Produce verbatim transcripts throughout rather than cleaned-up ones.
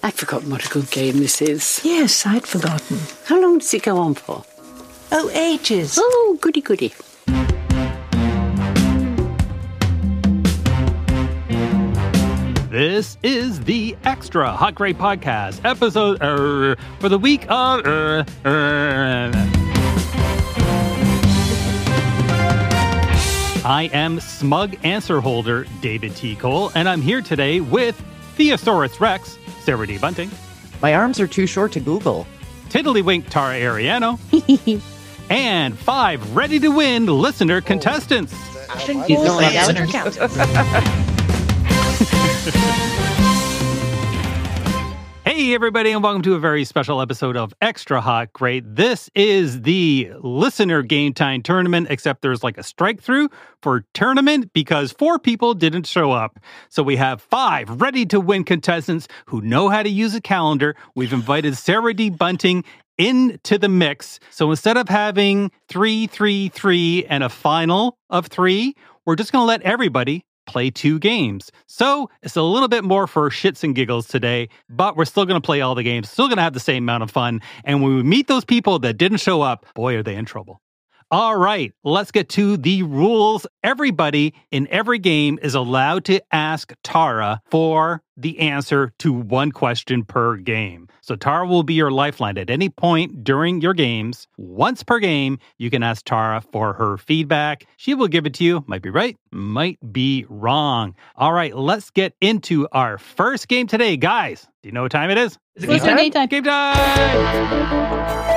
I've forgotten what a good game this is. Yes, I'd forgotten. How long does it go on for? Oh, ages. Oh, goody goody. This is the Extra Hot Great Podcast episode uh, for the week of... Uh, uh. I am smug answer holder David T. Cole, and I'm here today with Theosaurus Rex, Sarah D. Bunting. My arms are too short to Google. Tiddlywink Tara Ariano. And five ready-to-win listener contestants. He's no listener count. Hey, everybody, and welcome to a very special episode of Extra Hot Great. This is the listener game time tournament, except there's like a strike through for tournament because four people didn't show up. So we have five ready to win contestants who know how to use a calendar. We've invited Sarah D. Bunting into the mix. So instead of having three, three, three, and a final of three, we're just going to let everybody play two games. So it's a little bit more for shits and giggles today, but we're still going to play all the games, still going to have the same amount of fun. And when we meet those people that didn't show up, boy, are they in trouble. All right, let's get to the rules. Everybody in every game is allowed to ask Tara for the answer to one question per game. So Tara will be your lifeline at any point during your games. Once per game, you can ask Tara for her feedback. She will give it to you. Might be right, might be wrong. All right, let's get into our first game today. Guys, do you know what time it is? Is it game time? Game time. Game time!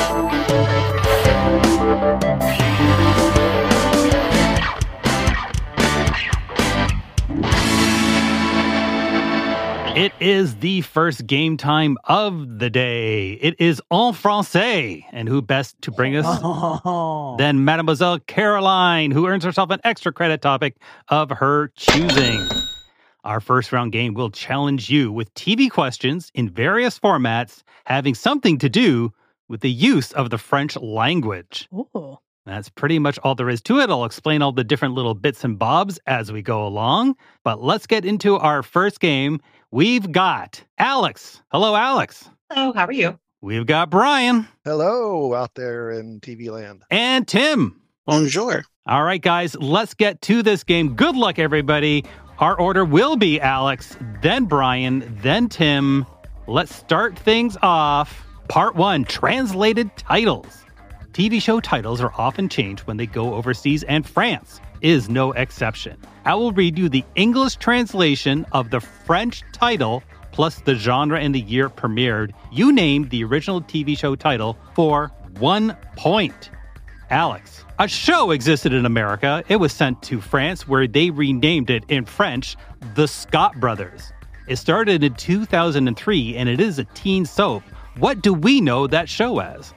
It is the first game time of the day. It is en français. And who best to bring us oh. than Mademoiselle Caroline, who earns herself an extra credit topic of her choosing. Our first round game will challenge you with T V questions in various formats having something to do with the use of the French language. Ooh. That's pretty much all there is to it. I'll explain all the different little bits and bobs as we go along. But let's get into our first game. We've got Alex. Hello, Alex. Hello, how are you? We've got Brian. Hello, out there in T V land. And Tim. Bonjour. All right, guys, let's get to this game. Good luck, everybody. Our order will be Alex, then Brian, then Tim. Let's start things off. Part one, translated titles. T V show titles are often changed when they go overseas, and France is no exception. I will read you the English translation of the French title, plus the genre and the year it premiered. You name the original T V show title for one point. Alex, a show existed in America. It was sent to France, where they renamed it in French, The Scott Brothers. It started in two thousand three, and it is a teen soap. What do we know that show as?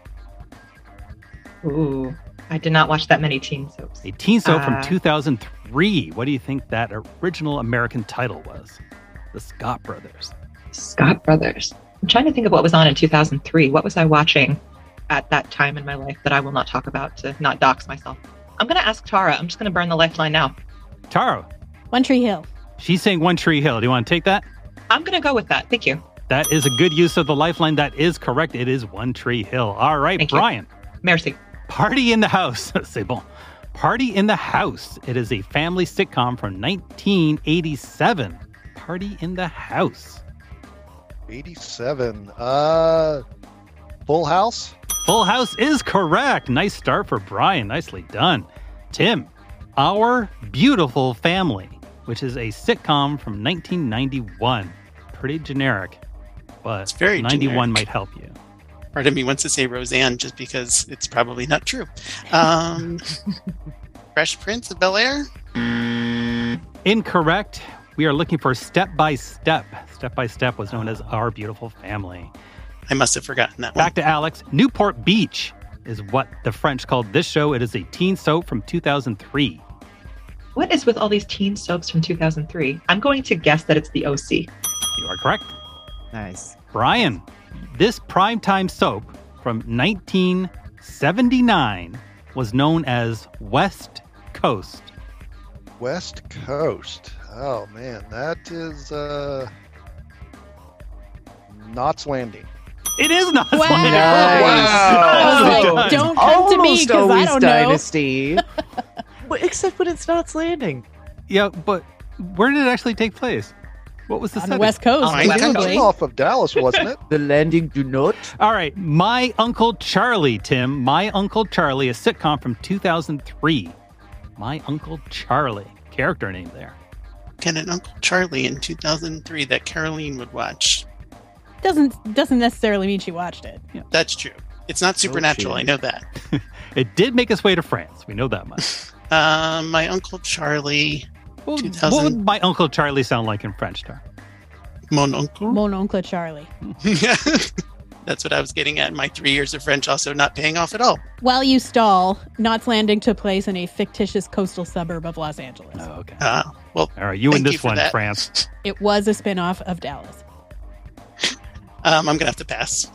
Ooh, I did not watch that many teen soaps. A teen soap uh, from two thousand three. What do you think that original American title was? The Scott Brothers. Scott Brothers. I'm trying to think of what was on in two thousand three. What was I watching at that time in my life that I will not talk about to not dox myself? I'm going to ask Tara. I'm just going to burn the lifeline now. Tara. One Tree Hill. She's saying One Tree Hill. Do you want to take that? I'm going to go with that. Thank you. That is a good use of the lifeline. That is correct. It is One Tree Hill. All right, Thank Brian. You. Merci. Party in the House. C'est bon. Party in the House. It is a family sitcom from nineteen eighty-seven. Party in the House. eighty-seven. Uh, Full House? Full House is correct. Nice start for Brian. Nicely done. Tim. Our Beautiful Family, which is a sitcom from nineteen ninety-one. Pretty generic, but it's very ninety-one generic. Might help you. Part of me wants to say Roseanne just because it's probably not true. Um, Fresh Prince of Bel-Air? Incorrect. We are looking for Step by Step. Step by Step was known as Our Beautiful Family. I must have forgotten that Back one. to Alex. Newport Beach is what the French called this show. It is a teen soap from two thousand three. What is with all these teen soaps from two thousand three? I'm going to guess that it's the O C. You are correct. Nice. Brian, this primetime soap from nineteen seventy-nine was known as West Coast. West Coast. Oh, man. That is uh, Knots Landing. It is not. Wow. Landing. Nice. I was Well like, done. don't come to me Almost because I always don't know. Dynasty. But except when it's Knots Landing. Yeah, but where did it actually take place? What was the On the setting? West Coast, Oh, my God. presumably. Off of Dallas, wasn't it? The landing do not. All right, My Uncle Charlie, Tim. My Uncle Charlie, a sitcom from two thousand three. My Uncle Charlie. Character name there. Get an Uncle Charlie in two thousand three that Caroline would watch. Doesn't doesn't necessarily mean she watched it. That's true. It's not supernatural. shit. I know that. It did make its way to France. We know that much. Um, my Uncle Charlie, What would, two thousand what would My Uncle Charlie sound like in French, Tar? mon uncle. Mon Oncle Charlie. That's what I was getting at. My three years of French also not paying off at all. While you stall, Knots Landing took place in a fictitious coastal suburb of Los Angeles. Oh, okay. Uh, well, All right, you thank win you this for one, that. France. It was a spin-off of Dallas. um, I'm gonna have to pass.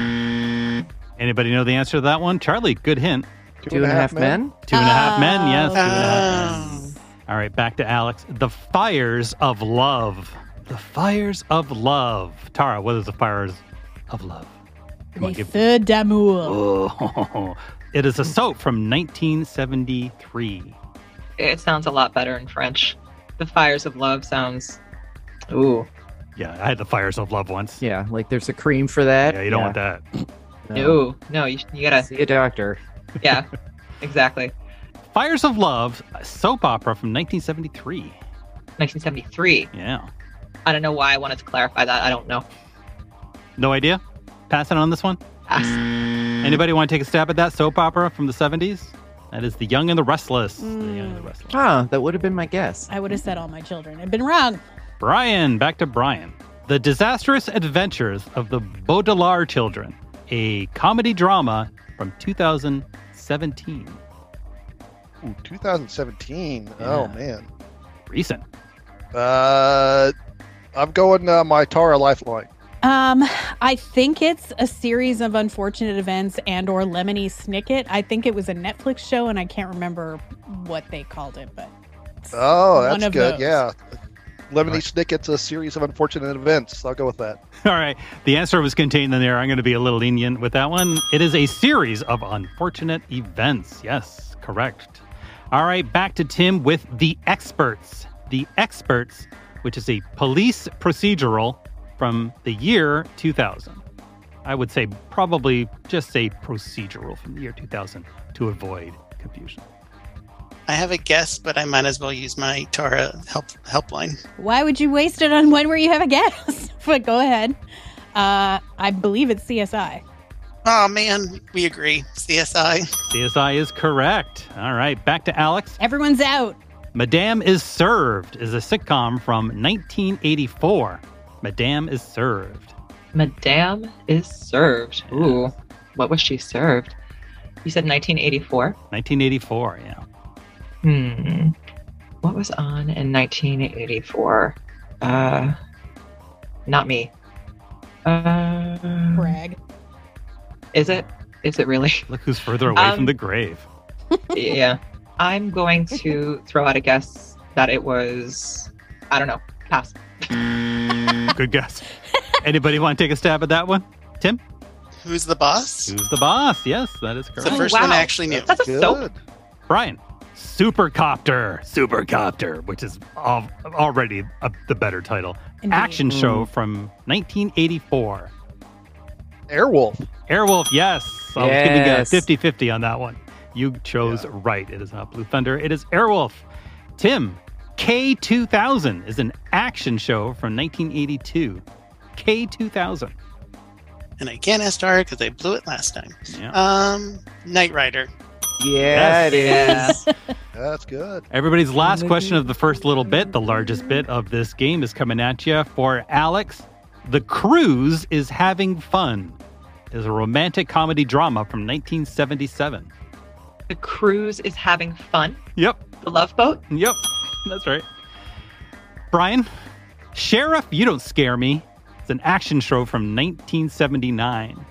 Anybody know the answer to that one? Charlie, good hint. Two and a half men? Two and a half men, yes. Oh. Two and a half men. Oh. All right, back to Alex. The Fires of Love. The Fires of Love. Tara, what is the Fires of Love? Come on, Les give- Feux d'Amour. Oh, it is a soap from nineteen seventy-three. It sounds a lot better in French. The Fires of Love sounds. Ooh. Yeah, I had the Fires of Love once. Yeah, like there's a cream for that. Yeah, you don't want that. No. No, you, you gotta. See a doctor. Yeah, exactly. Fires of Love, a soap opera from nineteen seventy-three. nineteen seventy-three. Yeah. I don't know why I wanted to clarify that. I don't know. No idea? Passing on this one? Pass. Anybody want to take a stab at that soap opera from the seventies? That is The Young and the Restless. The Young and the Restless. Huh, that would have been my guess. I would have said All My Children. I've been wrong. Brian, back to Brian. The Disastrous Adventures of the Baudelaire Children, a comedy drama from two thousand seventeen. Ooh, two thousand seventeen. Yeah. Oh, man. Recent. Uh, I'm going uh, my Tara Lifeline. Um, I think it's a series of unfortunate events and or Lemony Snicket. I think it was a Netflix show, and I can't remember what they called it, but it's Oh, one that's of good. those. Yeah. Lemony Right. Snicket's a series of unfortunate events. I'll go with that. All right. The answer was contained in there. I'm going to be a little lenient with that one. It is a series of unfortunate events. Yes, correct. All right. Back to Tim with The Experts. The Experts, which is a police procedural from the year two thousand. I would say probably just say procedural from the year two thousand to avoid confusion. I have a guess, but I might as well use my Tara help helpline. Why would you waste it on one where you have a guess? But go ahead. Uh, I believe it's C S I. Oh man, we agree. C S I. C S I is correct. All right. Back to Alex. Everyone's out. Madame is Served is a sitcom from nineteen eighty-four. Madame is Served. Madame is served. Ooh, what was she served? You said nineteen eighty-four? nineteen eighty-four, yeah. Hmm. What was on in nineteen eighty-four? Uh, not me. Uh, Brag. is it? Is it really? Look who's further away Um, from the grave. Yeah. I'm going to throw out a guess that it was. I don't know. Pass. Good guess. Anybody want to take a stab at that one? Tim? Who's the boss? Who's the boss? Yes, that is It's correct. the first wow. one I actually knew. That's a soap. Good. Brian. Supercopter. Supercopter, which is al- already a, the better title. Indeed. Action show from nineteen eighty-four. Airwolf. Airwolf, yes. I was giving a Yes. fifty-fifty on that one. You chose right. It is not Blue Thunder. It is Airwolf. Tim, K two thousand is an action show from nineteen eighty-two. K two thousand. And I can't ask Tara because I blew it last time. Yeah. Um, Knight Rider. Yeah, it is. That's good. Everybody's last question of the first little bit, the largest bit of this game, is coming at you for Alex. The Cruise is Having Fun is a romantic comedy drama from nineteen seventy-seven. The cruise is having fun. Yep. The Love Boat. Yep. That's right. Brian, Sheriff, You Don't Scare Me. It's an action show from nineteen seventy-nine.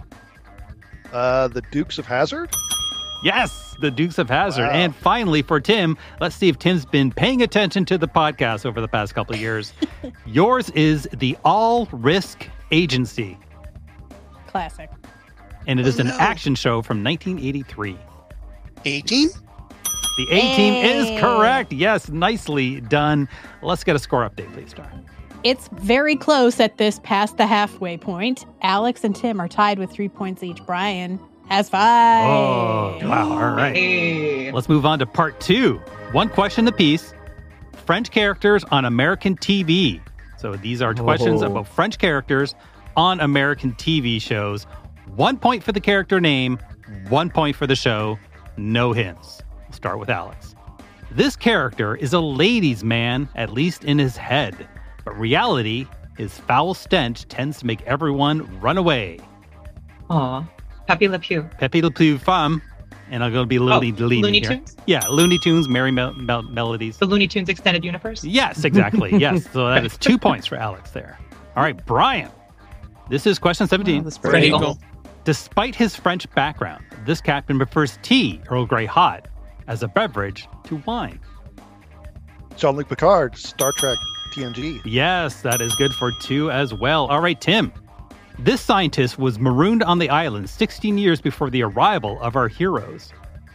Uh, the Dukes of Hazzard. Yes, the Dukes of Hazzard. Wow. And finally, for Tim, let's see if Tim's been paying attention to the podcast over the past couple of years. Yours is the All Risk Agency? Classic. And it is Oh, an no. action show from nineteen eighty-three. eighteen? The A-Team Hey. is correct. Yes, nicely done. Let's get a score update, please, Star. It's very close at this past the halfway point. Alex and Tim are tied with three points each. Brian has five. Oh, wow. All right. Hey. Let's move on to part two. One question apiece. French characters on American T V. So these are questions Oh. about French characters on American T V shows. One point for the character name, one point for the show. No hints. We'll start with Alex. This character is a ladies' man, at least in his head. But reality, his foul stench tends to make everyone run away. Aw. Pepe Le Pew. Pepe Le Pew Femme. And I'm going to be Looney, Oh, Looney Looney here. Tunes? Yeah, Looney Tunes, Merry Mel- Mel- Melodies. The Looney Tunes Extended Universe? Yes, exactly. Yes. So that is two points for Alex there. All right, Brian. This is question seventeen. Oh, that's Fred pretty Eagle. Despite his French background, this captain prefers tea, Earl Grey hot, as a beverage to wine. Jean-Luc Picard, Star Trek T N G. Yes, that is good for two as well. All right, Tim. This scientist was marooned on the island sixteen years before the arrival of our heroes.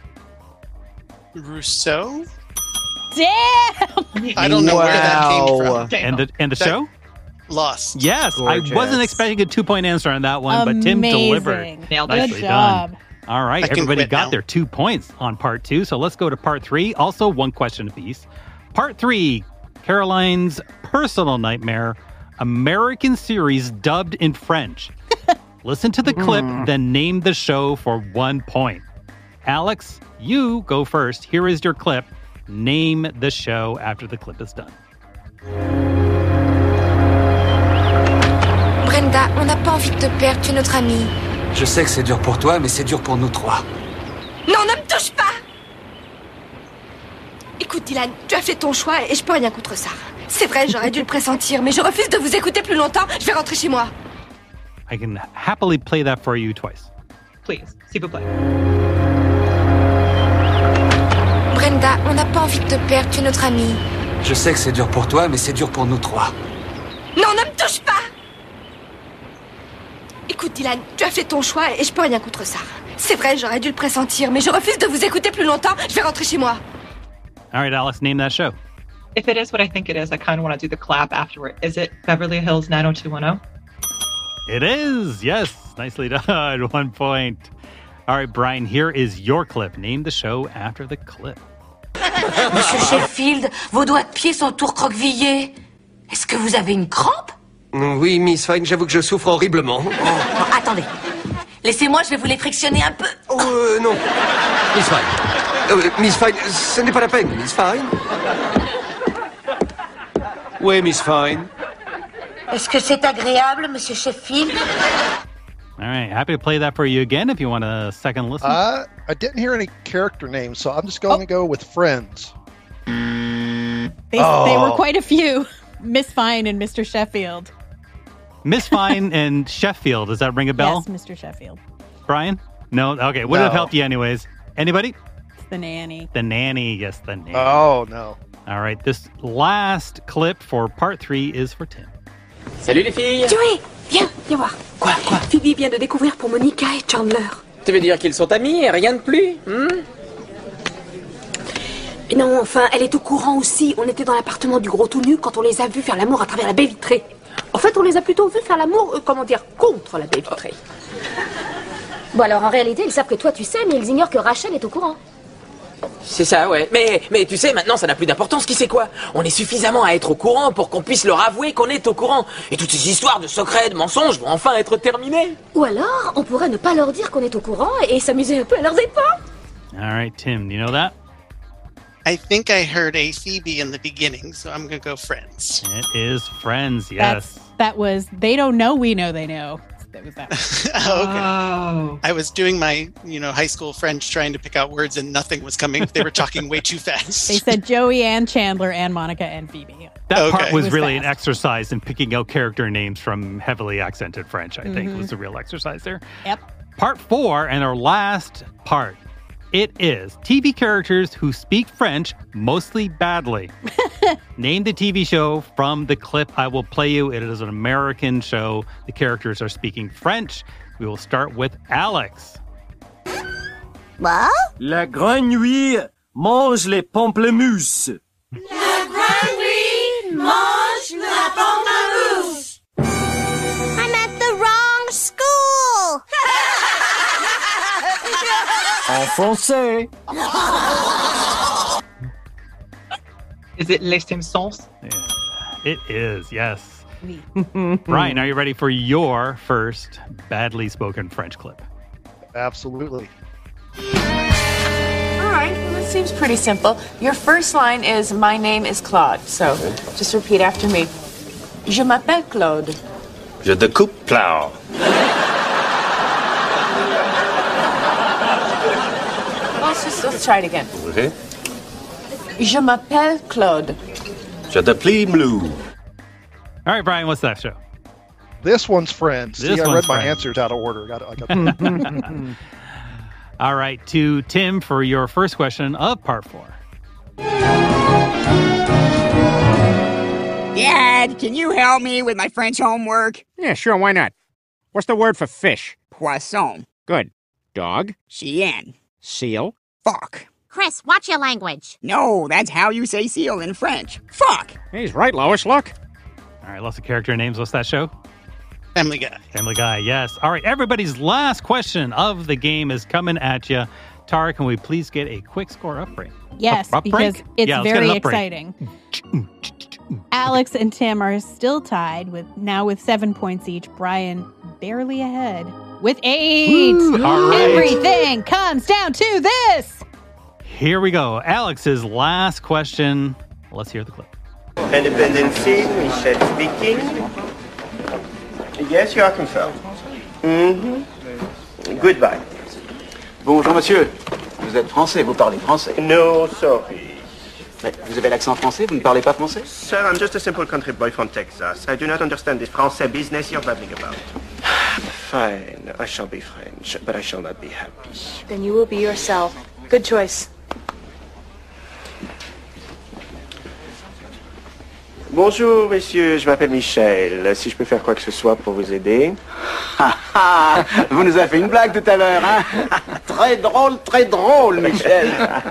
Rousseau? Damn! I don't know where that came Wow. from. And the and the That- show? Lost. Yes, I wasn't Gorgeous. expecting a two-point answer on that one, but Tim delivered. Amazing. Nailed it. Good Nicely job. done. All right, I can everybody quit got now. their two points on part two. So let's go to part three. Also, one question apiece. Part three, Caroline's personal nightmare, American series dubbed in French. Listen to the clip, then name the show for one point. Alex, you go first. Here is your clip. Name the show after the clip is done. Brenda, on n'a pas envie de te perdre, tu es notre amie. Je sais que c'est dur pour toi, mais c'est dur pour nous trois. Non, ne me touche pas! Écoute, Dylan, tu as fait ton choix et je peux rien contre ça. C'est vrai, j'aurais dû le pressentir, mais je refuse de vous écouter plus longtemps. Je vais rentrer chez moi. I can happily play that for you twice. Please, s'il vous plaît. Brenda, on n'a pas envie de te perdre, tu es notre amie. Je sais que c'est dur pour toi, mais c'est dur pour nous trois. Non, ne me touche pas! Écoute, Dylan, tu as fait ton choix et je peux rien contre ça. C'est vrai, j'aurais dû le pressentir, mais je refuse de vous écouter plus longtemps. Je vais rentrer chez moi. All right, Alex, name that show. If it is what I think it is, I kind of want to do the clap afterward. Is it Beverly Hills nine oh two one oh? It is. Yes. Nicely done. One point. All right, Brian, here is your clip. Name the show after the clip. Monsieur Sheffield, vos doigts de pied sont tout recroquevillés. Est-ce que vous avez une crampe? Oui, Miss Fine, j'avoue que je souffre horriblement. Oh, attendez. Laissez-moi, je vais vous les frictionner un peu. Oh, euh, non. Miss Fine. Euh, Miss Fine, ce n'est pas la peine, Miss Fine. Oui, Miss Fine. Est-ce que c'est agréable, Monsieur Sheffield? All right, happy to play that for you again if you want a second listen. Uh, I didn't hear any character names, so I'm just going to go with Friends. They, they Oh. were quite a few. Miss Fine and Mister Sheffield. Miss Fine and Sheffield. Does that ring a bell? Yes, Mister Sheffield. Brian? No? Okay, would No. have helped you anyways. Anybody? It's the nanny. The nanny. Yes, the nanny. Oh, no. All right, this last clip for part three is for Tim. Salut les filles. Joey, viens, viens voir. Quoi, quoi? Phoebe vient de découvrir pour Monica et Chandler. Tu veux dire qu'ils sont amis et rien de plus hmm? Non, enfin, elle est au courant aussi. On était dans l'appartement du gros tout nu quand on les a vus faire l'amour à travers la baie vitrée. En fait, on les a plutôt vus faire l'amour, euh, comment dire, contre la baie vitrée. Bon alors en réalité ils savent que toi tu sais mais ils ignorent que Rachel est au courant. C'est ça, ouais. Mais, mais tu sais, maintenant, ça n'a plus d'importance. Qui sait quoi? On est suffisamment à être au courant pour qu'on puisse leur avouer qu'on est au courant. Et toutes ces histoires de secrets, de mensonges vont enfin être terminées. Ou alors on pourrait ne pas leur dire qu'on est au courant et s'amuser un peu à leurs dépens. All right, Tim, do you know that? I think I heard a Phoebe in the beginning, so I'm going to go Friends. It is Friends, yes. That's, that was, they don't know, we know they know. That was that one. Oh, okay. Oh. I was doing my, you know, high school French trying to pick out words and nothing was coming. They were talking way too fast. They said Joey and Chandler and Monica and Phoebe. That Okay. part was It was really an fast. exercise in picking out character names from heavily accented French, I think, was the real exercise there. Yep. Part four, and our last part. It is T V characters who speak French mostly badly. Name the T V show from the clip I will play you. It is an American show. The characters are speaking French. We will start with Alex. What? La grenouille mange les pamplemousses. La grenouille mange la pamplemousse. I'm at the wrong school. En français. Is it Les Simpsons? Yeah, it is, yes. Brian, are you ready for your first badly spoken French clip? Absolutely. All right, well, this seems pretty simple. Your first line is, my name is Claude. So just repeat after me. Je m'appelle Claude. Je te coupe plow. Let's just, let's try it again. Okay. Je m'appelle Claude. Je te plie blue. All right, Brian, what's that show? This one's Friends. This See, I one's read my Friends. answers out of order. Got, I got All right, to Tim for your first question of part four. Dad, can you help me with my French homework? Yeah, sure, why not? What's the word for fish? Poisson. Good. Dog? Chien. Seal? Fuck. Chris, watch your language. No, that's how you say seal in French. Fuck. He's right, Lois, look. All right, lots of character names. What's that show? Family Guy. Family Guy, yes. All right, everybody's last question of the game is coming at you. Tara, can we please get a quick score up break? Yes, Up- up because break? it's Yeah, let's get very an up break. exciting. Alex and Tim are still tied with now with seven points each. Brian barely ahead with eight. Woo, all right. Everything comes down to this. Here we go. Alex's last question. Let's hear the clip. Independency, Michel speaking. Yes, you are confirmed. Mm-hmm. Goodbye. Bonjour monsieur, vous êtes français, vous parlez français. No, sorry. Mais vous avez l'accent français, vous ne parlez pas français? Sir, I'm just a simple country boy from Texas. I do not understand this Francais business you're babbling about. Fine, I shall be French, but I shall not be happy. Then you will be yourself. Good choice. Bonjour, messieurs, je m'appelle Michel. Si je peux faire quoi que ce soit pour vous aider. Ah ah, vous nous avez fait une blague tout à l'heure, hein? Très drôle, très drôle, Michel.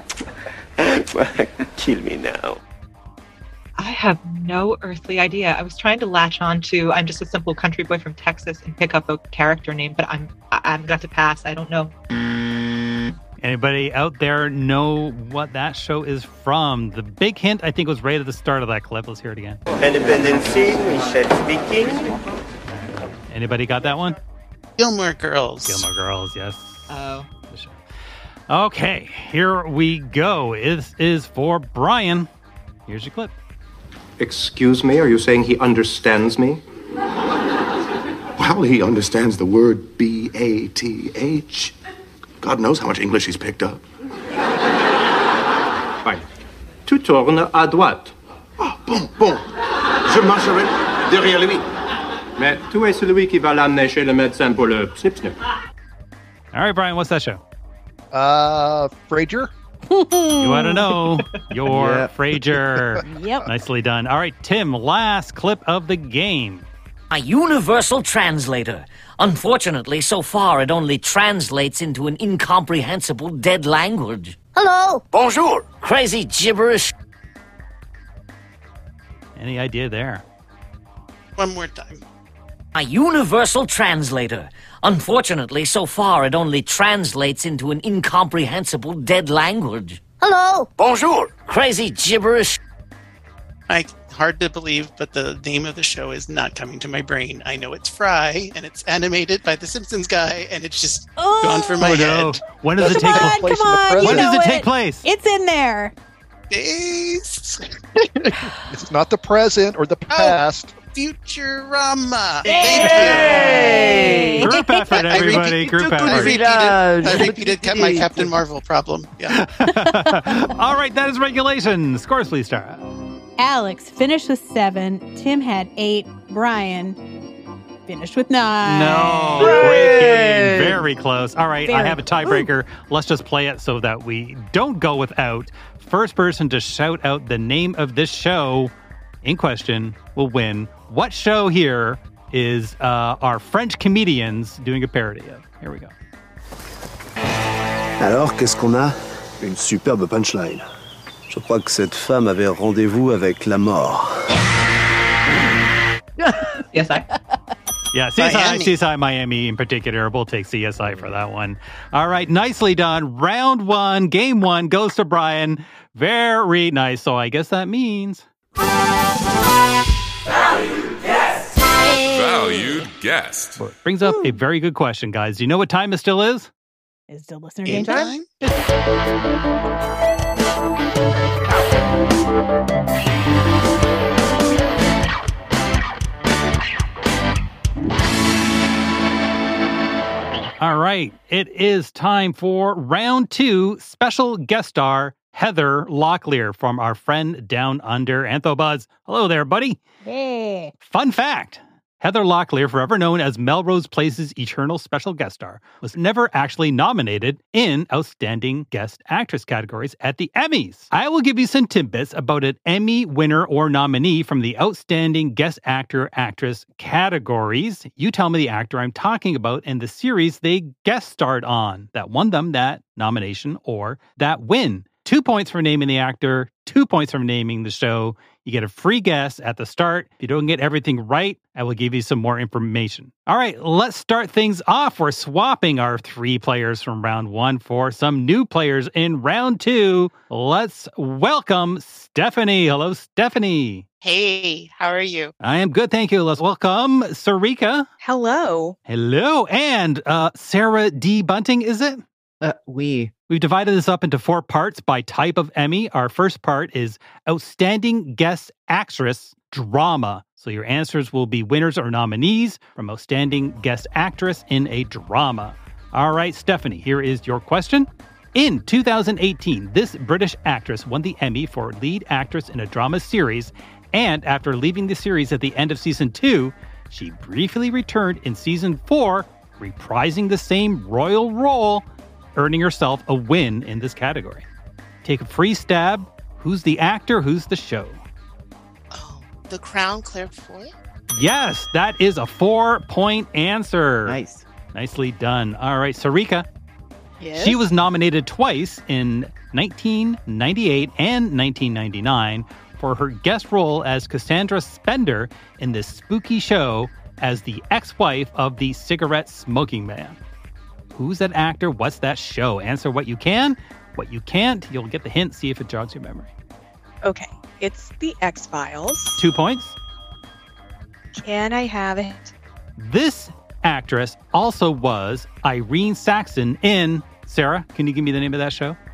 Kill me now. I have no earthly idea. I was trying to latch on to I'm just a simple country boy from Texas and pick up a character name, but I'm I- I'm got to pass. I don't know. Anybody out there know what that show is from? The big hint, I think, was right at the start of that clip. Let's hear it again. Independency, Michel speaking. Anybody got that one? Gilmore Girls. Gilmore Girls, yes. Oh. Okay, here we go. This is for Brian. Here's your clip. Excuse me, are you saying he understands me? Well, he understands the word B A T H. God knows how much English he's picked up. Fine. Tu tournes à droite. Oh, bon, bon. Je marcherai derrière lui. Mais tu es celui qui va l'amener chez le médecin pour le snip-snip. All right, Brian, what's that show? Uh, Frasier? You want to know your Yeah. Frasier. Yep. Nicely done. All right, Tim, last clip of the game. A universal translator. Unfortunately, so far it only translates into an incomprehensible dead language. Hello. Bonjour. Crazy gibberish. Any idea there? One more time. A universal translator. Unfortunately, so far it only translates into an incomprehensible dead language. Hello. Bonjour. Crazy gibberish. I hard to believe, but the name of the show is not coming to my brain. I know it's Fry, and it's animated by the Simpsons guy, and it's just gone from my Oh, no. head. When does it Come take on, place? come on. You When does know it take place? It's in there. Days. It's not the present or the past. Futurama. Yay! Thank you. Group effort, I repeat- everybody. Group I effort. repeated, I repeated Cap- my Captain Marvel problem. Yeah. All right, that is regulation. Scores, please, Tara. Alex finished with seven. Tim had eight. Brian Finished with nine. No, great game. Very close. All right, I Very- have a tiebreaker. Let's just play it so that we don't go without. First person to shout out the name of this show in question will win. What show here is uh, our French comedians doing a parody of? Here we go. Alors, qu'est-ce qu'on a? Une superbe punchline. Je crois que cette femme avait rendez-vous avec la mort. Yes, I. Yeah, C S I, Miami. C S I Miami in particular. We'll take C S I for that one. All right, nicely done. Round one, game one goes to Brian. Very nice. So I guess that means... Valued guest. Well, it brings up a very good question, guys. Do you know what time it still is? Is still listener game time? All right, it is time for round two. Special guest star Heather Locklear from our friend Down Under, Anthobuzz. Hello there, buddy. Hey. Fun fact. Heather Locklear, forever known as Melrose Place's eternal special guest star, was never actually nominated in Outstanding Guest Actress categories at the Emmys. I will give you some tidbits about an Emmy winner or nominee from the Outstanding Guest Actor Actress categories. You tell me the actor I'm talking about and the series they guest starred on that won them that nomination or that win. Two points for naming the actor, two points for naming the show. You get a free guess at the start. If you don't get everything right, I will give you some more information. All right, let's start things off. We're swapping our three players from round one for some new players in round two. Let's welcome Stephanie. Hello, Stephanie. Hey, how are you? I am good, thank you. Let's welcome Sarika. Hello. Hello. And uh, Sarah D. Bunting, is it? Uh, we. We've divided this up into four parts by type of Emmy. Our first part is Outstanding Guest Actress Drama. So your answers will be winners or nominees from Outstanding Guest Actress in a Drama. All right, Stephanie, here is your question. In two thousand eighteen, this British actress won the Emmy for lead actress in a drama series, and after leaving the series at the end of season two, she briefly returned in season four, reprising the same royal role, earning herself a win in this category. Take a free stab. Who's the actor? Who's the show? The Crown Clairvoyant? Yes, that is a four-point answer. Nice. Nicely done. All right, Sarika. Yes? She was nominated twice in nineteen ninety-eight and nineteen ninety-nine for her guest role as Cassandra Spender in this spooky show as the ex-wife of the cigarette smoking man. Who's that actor? What's that show? Answer what you can. What you can't, you'll get the hint, see if it jogs your memory. Okay, it's The X-Files. Two points. Can I have it? This actress also was Irene Saxon in... Sarah, can you give me the name of that show?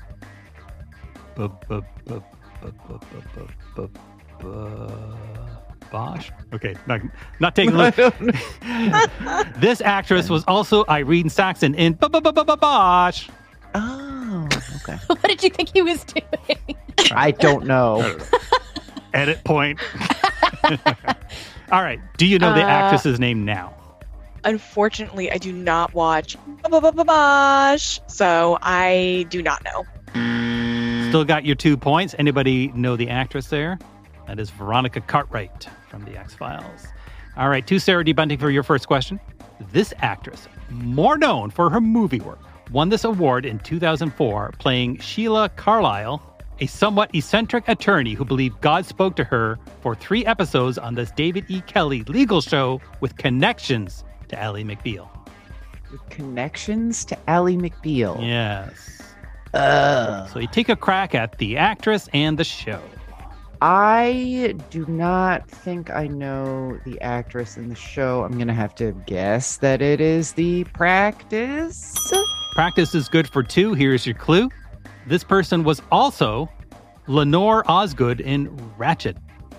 Bosch? Okay, not, not taking a look. This actress was also Irene Saxon in Bosch. Oh, okay. What did you think he was doing? I don't know. Edit point. All right. Do you know the Uh, actress's name now? Unfortunately, I do not watch Bosch, so I do not know. Still got your two points. Anybody know the actress there? That is Veronica Cartwright from The X-Files. All right, to Sarah D. Bunting for your first question. This actress, more known for her movie work, won this award in two thousand four playing Sheila Carlisle, a somewhat eccentric attorney who believed God spoke to her for three episodes on this David E. Kelly legal show with connections to Ally McBeal. With connections to Ally McBeal. Yes. Uh, So you take a crack at the actress and the show. I do not think I know the actress in the show. I'm going to have to guess that it is The Practice. Practice is good for two. Here's your clue. This person was also Lenore Osgood in Ratched.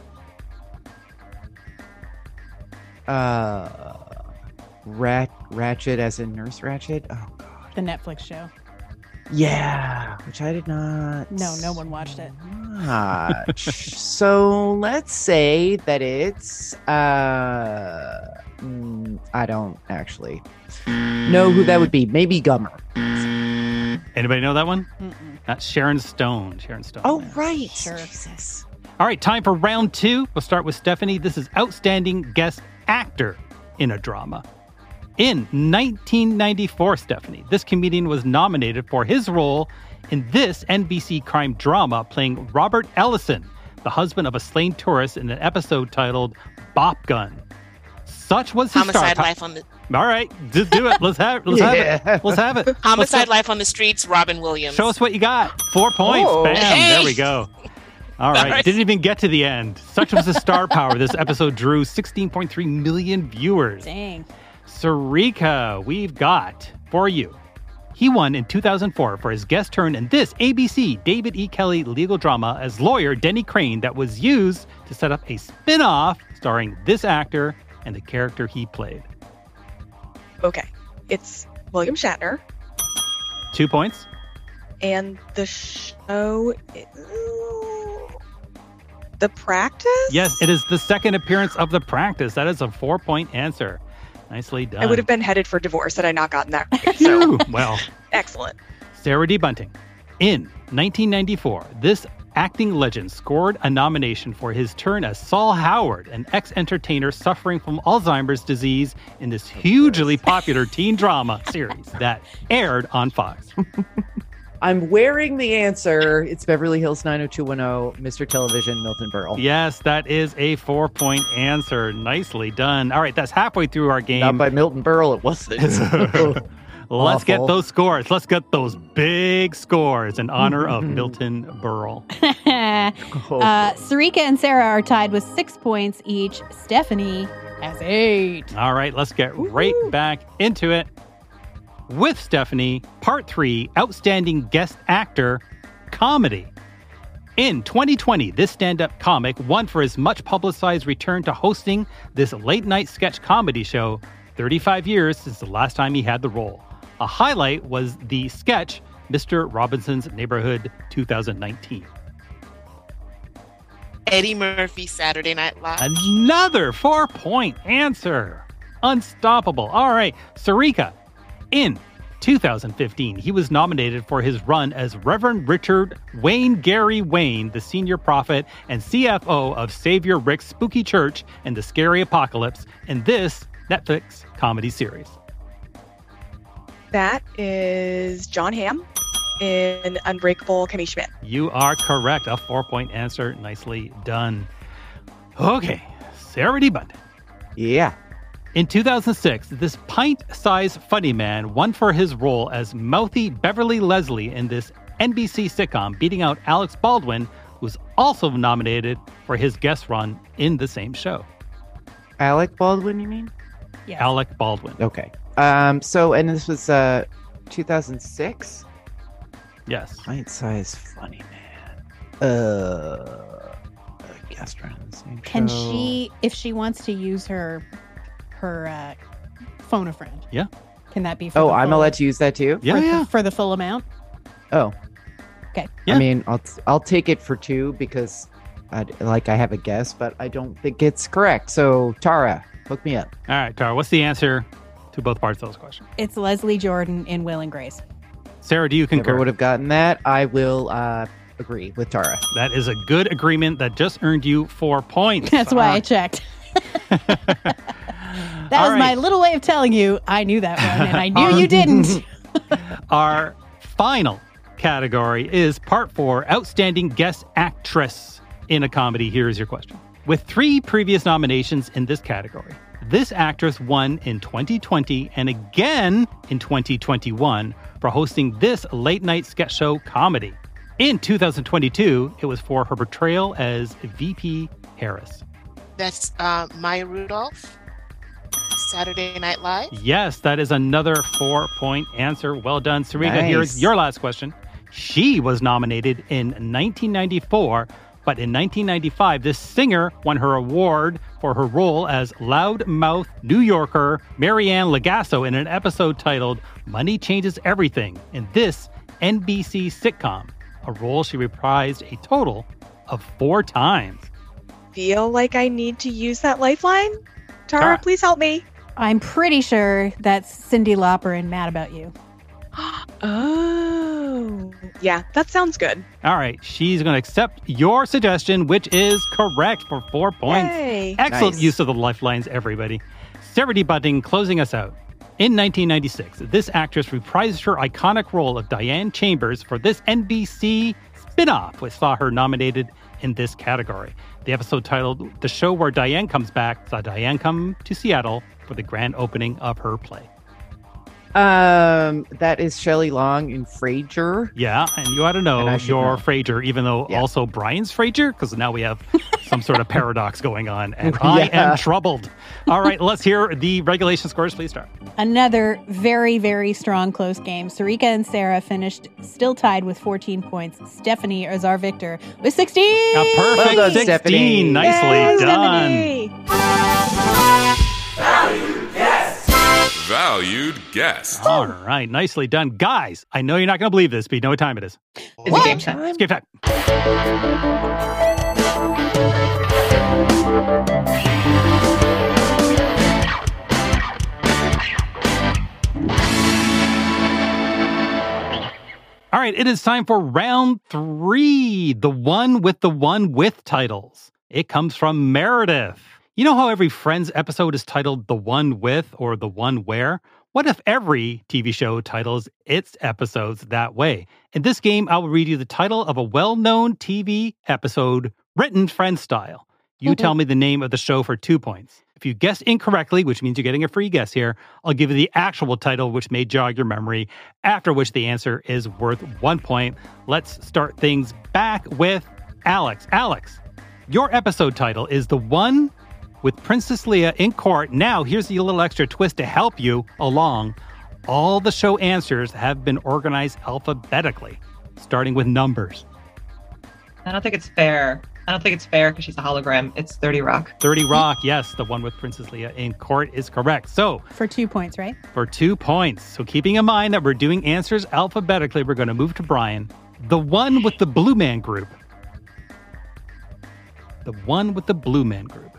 Uh, Rat Ratchet as in Nurse Ratchet? Oh, God. The Netflix show. Yeah, which I did not No, no one watched it. watch. So let's say that it's uh, Mm, I don't actually know who that would be. Maybe Gummer. Anybody know that one? Mm-mm. That's Sharon Stone. Sharon Stone. Oh, man. right. Sure. Jesus. All right, time for round two. We'll start with Stephanie. This is Outstanding Guest Actor in a Drama. In nineteen ninety-four, Stephanie, this comedian was nominated for his role in this N B C crime drama playing Robert Ellison, the husband of a slain tourist in an episode titled Bop Gun. Such was his Homicide star Life on the All right, just do it. Let's have let's Yeah. have it. Let's have it. Let's Homicide have- Life on the Streets, Robin Williams. Show us what you got. Four points. Oh. Bam. Hey. There we go. All right. All right. Didn't even get to the end. Such was the star power. This episode drew sixteen point three million viewers. Dang. Sarika, we've got for you. He won in two thousand four for his guest turn in this A B C David E. Kelly legal drama as lawyer Denny Crane that was used to set up a spin-off starring this actor and the character he played. Okay. It's William Shatner, Two points. and the show. Ooh, The Practice? Yes, it is the second appearance of The Practice. That is a four-point answer. Nicely done. I would have been headed for divorce had I not gotten that right. So, Phew. Well, excellent. Sarah D. Bunting. In nineteen ninety-four, this acting legend scored a nomination for his turn as Saul Howard, an ex-entertainer suffering from Alzheimer's disease in this hugely popular teen drama series that aired on Fox. I'm wearing the answer. It's Beverly Hills nine oh two one oh, Mister Television, Milton Berle. Yes, that is a four-point answer. Nicely done. All right, that's halfway through our game. Not by Milton Berle, it wasn't. Let's get Awful. those scores. Let's get those big scores in honor of Milton Berle. uh, Sarika and Sarah are tied with six points each. Stephanie has eight. All right, let's get right back into it with Stephanie. Part three, Outstanding Guest Actor, Comedy. In twenty twenty, this stand-up comic won for his much-publicized return to hosting this late-night sketch comedy show, thirty-five years since the last time he had the role. A highlight was the sketch, Mister Robinson's Neighborhood twenty nineteen. Eddie Murphy, Saturday Night Live. Another four-point answer. Unstoppable. All right, Sarika. In two thousand fifteen, he was nominated for his run as Reverend Richard Wayne Gary Wayne, the senior prophet and C F O of Savior Rick's Spooky Church and the Scary Apocalypse in this Netflix comedy series. That is John Hamm in Unbreakable Kimmy Schmidt. You are correct. A four-point answer. Nicely done. Okay, Sarah D. Bunting. Yeah. In two thousand six, this pint-sized funny man won for his role as mouthy Beverly Leslie in this N B C sitcom, beating out Alex Baldwin, who was also nominated for his guest run in the same show. Alec Baldwin, you mean? Yeah. Alec Baldwin. Okay. Um. So, and this was uh, two thousand six. Yes. Pint-sized funny man. Uh, a guest run in the same Can show. she, if she wants to use her her uh, phone a friend? Yeah. Can that be? For Oh, the I'm full, allowed to use that too. Yeah, for, yeah. for the full amount. Oh. Okay. Yeah. I mean, I'll I'll take it for two because, I like I have a guess, but I don't think it's correct. So Tara, hook me up. All right, Tara, what's the answer to both parts of those questions? It's Leslie Jordan in Will and Grace. Sarah, do you concur? Never would have gotten that. I will uh, agree with Tara. That is a good agreement that just earned you four points. That's why I checked. That All was my right. little way of telling you I knew that one, and I knew you didn't. Our final category is part four, Outstanding Guest Actress in a Comedy. Here is your question. With three previous nominations in this category, this actress won in twenty twenty and again in twenty twenty-one for hosting this late-night sketch show comedy. In two thousand twenty-two, it was for her portrayal as V P Harris. That's uh, Maya Rudolph, Saturday Night Live. Yes, that is another four-point answer. Well done, Sarika. Nice. Here's your last question. She was nominated in nineteen ninety-four, but in nineteen ninety-five, this singer won her award for her role as loudmouth New Yorker Marianne Legasso in an episode titled Money Changes Everything in this N B C sitcom, a role she reprised a total of four times. Feel like I need to use that lifeline? Tara, Tara. please help me. I'm pretty sure that's Cyndi Lauper in Mad About You. Oh, yeah, that sounds good. All right, she's going to accept your suggestion, which is correct for four points. Yay. Excellent Nice. use of the lifelines, everybody. Sarah D. Bunting closing us out. In nineteen ninety-six, this actress reprised her iconic role of Diane Chambers for this N B C spin-off, which saw her nominated in this category. The episode titled The Show Where Diane Comes Back saw Diane come to Seattle for the grand opening of her play. Um, that is Shelley Long in Frasier. Yeah, and you ought to know And I should your know. Frasier, even though Yeah. also Brian's Frasier, because now we have some sort of paradox going on, and I Yeah. am troubled. All right, let's hear the regulation scores, please start. Another very, very strong close game. Sarika and Sarah finished still tied with fourteen points. Stephanie is our victor with sixteen. A perfect Well done, sixteen. Stephanie. Nicely Yay, done. Stephanie. Valued guest. All right, nicely done. Guys, I know you're not going to believe this, but you know what time it is. Is it game time? It's game time. All right, it is time for round three, the one with the one with titles. It comes from Meredith. You know how every Friends episode is titled The One With or The One Where? What if every T V show titles its episodes that way? In this game, I will read you the title of a well-known T V episode written Friends style. You tell me the name of the show for two points. If you guess incorrectly, which means you're getting a free guess here, I'll give you the actual title, which may jog your memory, after which the answer is worth one point. Let's start things back with Alex. Alex, your episode title is The One with Princess Leia in Court. Now, here's a little extra twist to help you along. All the show answers have been organized alphabetically, starting with numbers. I don't think it's fair. I don't think it's fair because she's a hologram. It's thirty Rock. thirty Rock, yes, the one with Princess Leia in Court is correct. So, For two points, right? for two points. So keeping in mind that we're doing answers alphabetically, we're going to move to Brian. The one with the Blue Man Group. The one with the Blue Man Group.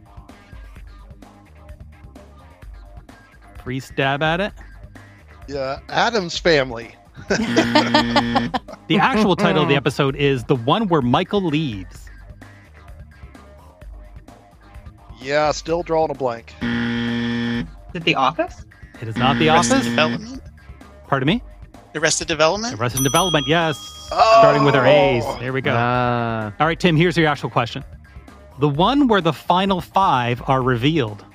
Free stab at it. Yeah, Adam's Family. The actual title of the episode is The One Where Michael Leaves. Yeah, still drawing a blank. Is it The Office? It is not The Arrested Office. Development. Pardon me? Arrested Development. Arrested Development, yes. Oh. Starting with our A's. There we go. Ah. All right, Tim, here's your actual question. The one where the final five are revealed.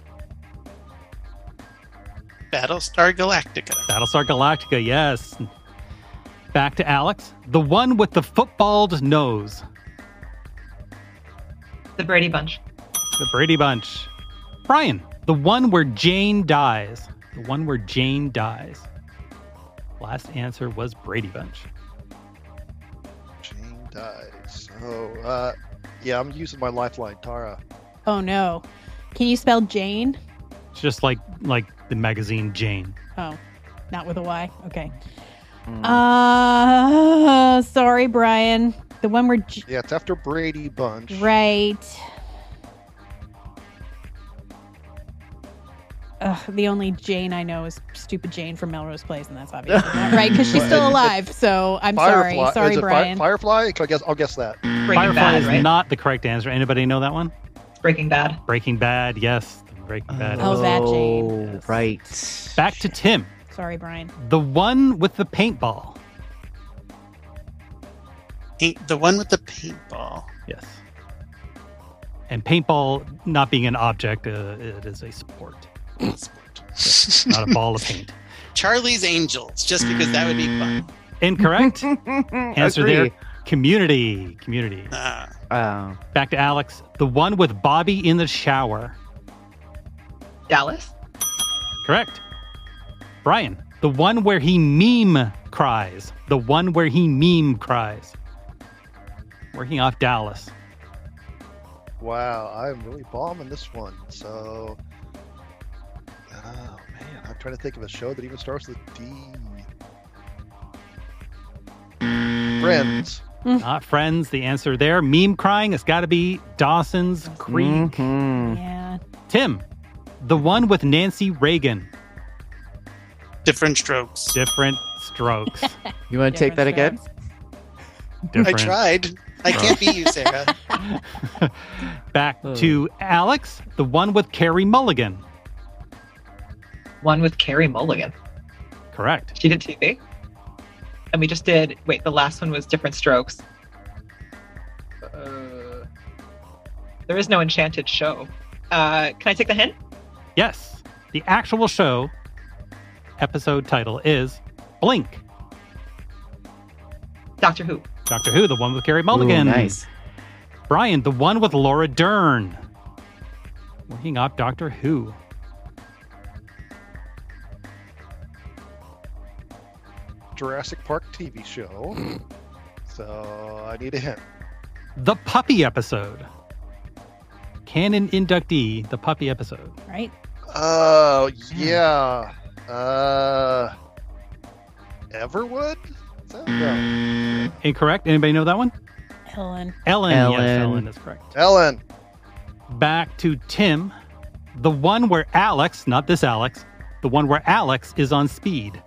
Battlestar Galactica. Battlestar Galactica, yes. Back to Alex. The one with the footballed nose. The Brady Bunch. The Brady Bunch. Brian. The one where Jane dies. The one where Jane dies. Last answer was Brady Bunch. Jane dies. Oh, uh, yeah, I'm using my lifeline, Tara. Oh no. Can you spell Jane? It's just like like the magazine Jane. Oh, not with a Y. Okay. Uh, sorry, Brian. The one where J- Yeah, it's after Brady Bunch. right. Ugh, the only Jane I know is stupid Jane from Melrose Place, and that's obviously not right because she's still alive. So I'm Firefly. sorry, sorry, Is it Fi- Brian. Firefly? I guess I'll guess that. Breaking Firefly Bad, is right? not the correct answer. Anybody know that one? Breaking Bad. Breaking Bad, yes. Breaking Bad. Oh, that Jane. Oh, Yes. right. Back to Tim. Sorry, Brian. The one with the paintball. Paint, the one with the paintball. Yes. And paintball not being an object, uh, it is a sport. Yes, not a ball of paint. Charlie's Angels, just because that would be fun. Incorrect. Answer there. Agree. Community. Community. Uh, Oh. Back to Alex. The one with Bobby in the shower. Dallas. Correct. Brian. The one where he meme cries. The one where he meme cries. Working off Dallas. Wow, I'm really bombing this one. So, oh man, I'm trying to think of a show that even starts with D. Friends. Not Friends. The answer there. Meme crying. It's got to be Dawson's Creek. Mhm. Yeah. Tim. The one with Nancy Reagan. Different Strokes. Different Strokes. You want to take that again? I tried. I can't beat you, Sarah. Back to Alex, the one with Carey Mulligan. One with Carey Mulligan. Correct. She did T V. And we just did, wait, the last one was Different Strokes. Uh, there is no Enchanted show. Uh, can I take the hint? Yes. The actual show episode title is Blink. Doctor Who. Doctor Who, the one with Carey Mulligan. Ooh, nice. Brian, the one with Laura Dern. Working off Doctor Who. Jurassic Park T V show. So I need a hint. The Puppy episode. Canon inductee, the Puppy episode. Right? Oh, yeah. Uh, Everwood? Is that- no. Incorrect. Anybody know that one? Ellen. Ellen. Ellen. Yes, Ellen is correct. Ellen. Back to Tim. The one where Alex, not this Alex, the one where Alex is on speed.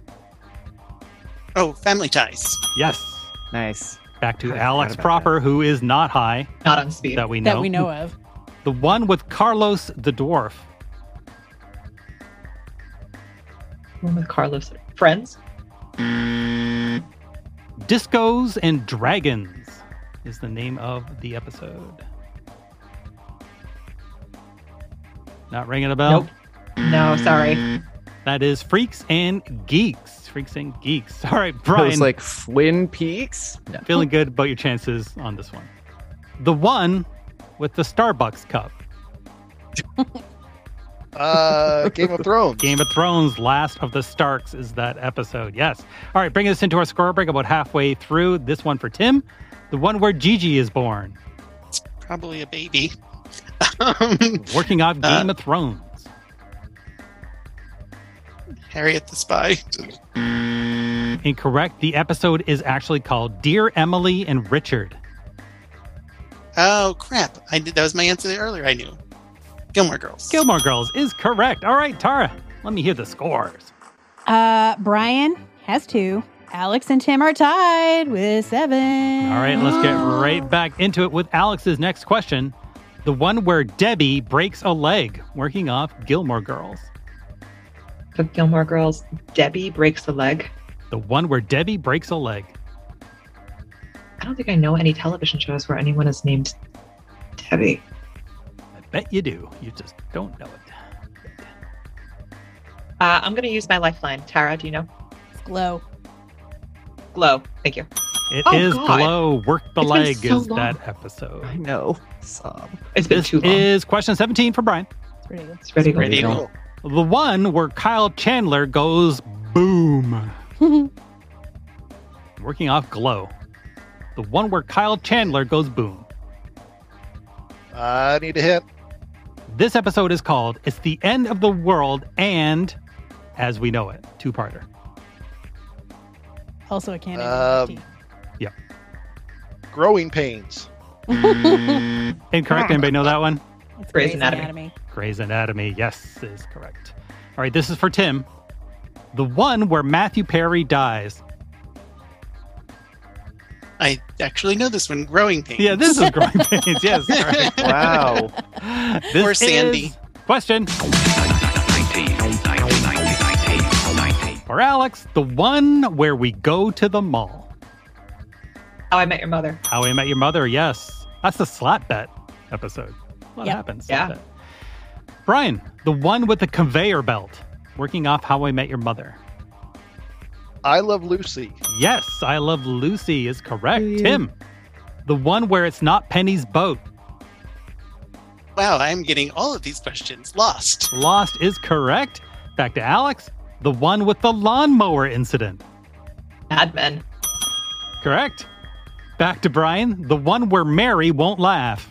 Oh, Family Ties. Yes. Nice. Back to I Alex forgot about proper, who is not high. Not on speed. That we know. That we know of. The one with Carlos the dwarf. One with Carlos. Friends? Discos and Dragons is the name of the episode. Not ringing a bell? Nope. No, sorry. That is Freaks and Geeks. Freaks and Geeks. All right, Brian. It was like Twin Peaks. No. Feeling good about your chances on this one. The one with the Starbucks cup. Uh, Game of Thrones. Game of Thrones, Last of the Starks is that episode. Yes. All right, bringing us into our score break about halfway through. This one for Tim. The one where Gigi is born. It's probably a baby. Working off Game Uh, of Thrones. Harriet the Spy. Incorrect. The episode is actually called Dear Emily and Richard. Oh, crap. I did. That was my answer earlier. I knew. Gilmore Girls. Gilmore Girls is correct. All right, Tara, let me hear the scores. Uh, Brian has two. Alex and Tim are tied with seven. All right, let's get right back into it with Alex's next question. The one where Debbie breaks a leg, working off Gilmore Girls. The Gilmore Girls. Debbie breaks a leg. The one where Debbie breaks a leg. I don't think I know any television shows where anyone is named Debbie. I bet you do. You just don't know it. Uh, I'm going to use my lifeline. Tara, do you know? It's Glow. Glow. Thank you. It Oh, is God. Glow. Work the It's been leg so is long. that episode. I know. Sob. It's been This too long. is question seventeen for Brian. It's pretty good. It's pretty Pretty good. cool. The one where Kyle Chandler goes boom. Working off Glow. The one where Kyle Chandler goes boom. I need a hint. This episode is called It's the End of the World and As We Know It. Two-parter. Also a canon. Um, Yep. Growing Pains. Incorrect. Anybody know that one? It's Grey's Anatomy. Grey's Anatomy. Yes, is correct. All right, this is for Tim. The one where Matthew Perry dies. I actually know this one. Growing Pains. Yeah, this is Growing Pains. Yes, correct. Wow. This Or Sandy. is question. For Alex, the one where we go to the mall. How I Met Your Mother. How I Met Your Mother, yes. That's the slap bet episode. What Yep. happens? Yeah. Slap bet. Brian, the one with the conveyor belt. Working off How I Met Your Mother. I Love Lucy. Yes, I Love Lucy is correct. Tim, the one where it's not Penny's boat. Wow, I'm getting all of these questions. Lost. Lost is correct. Back to Alex, the one with the lawnmower incident. Mad Men. Correct. Back to Brian, the one where Mary won't laugh.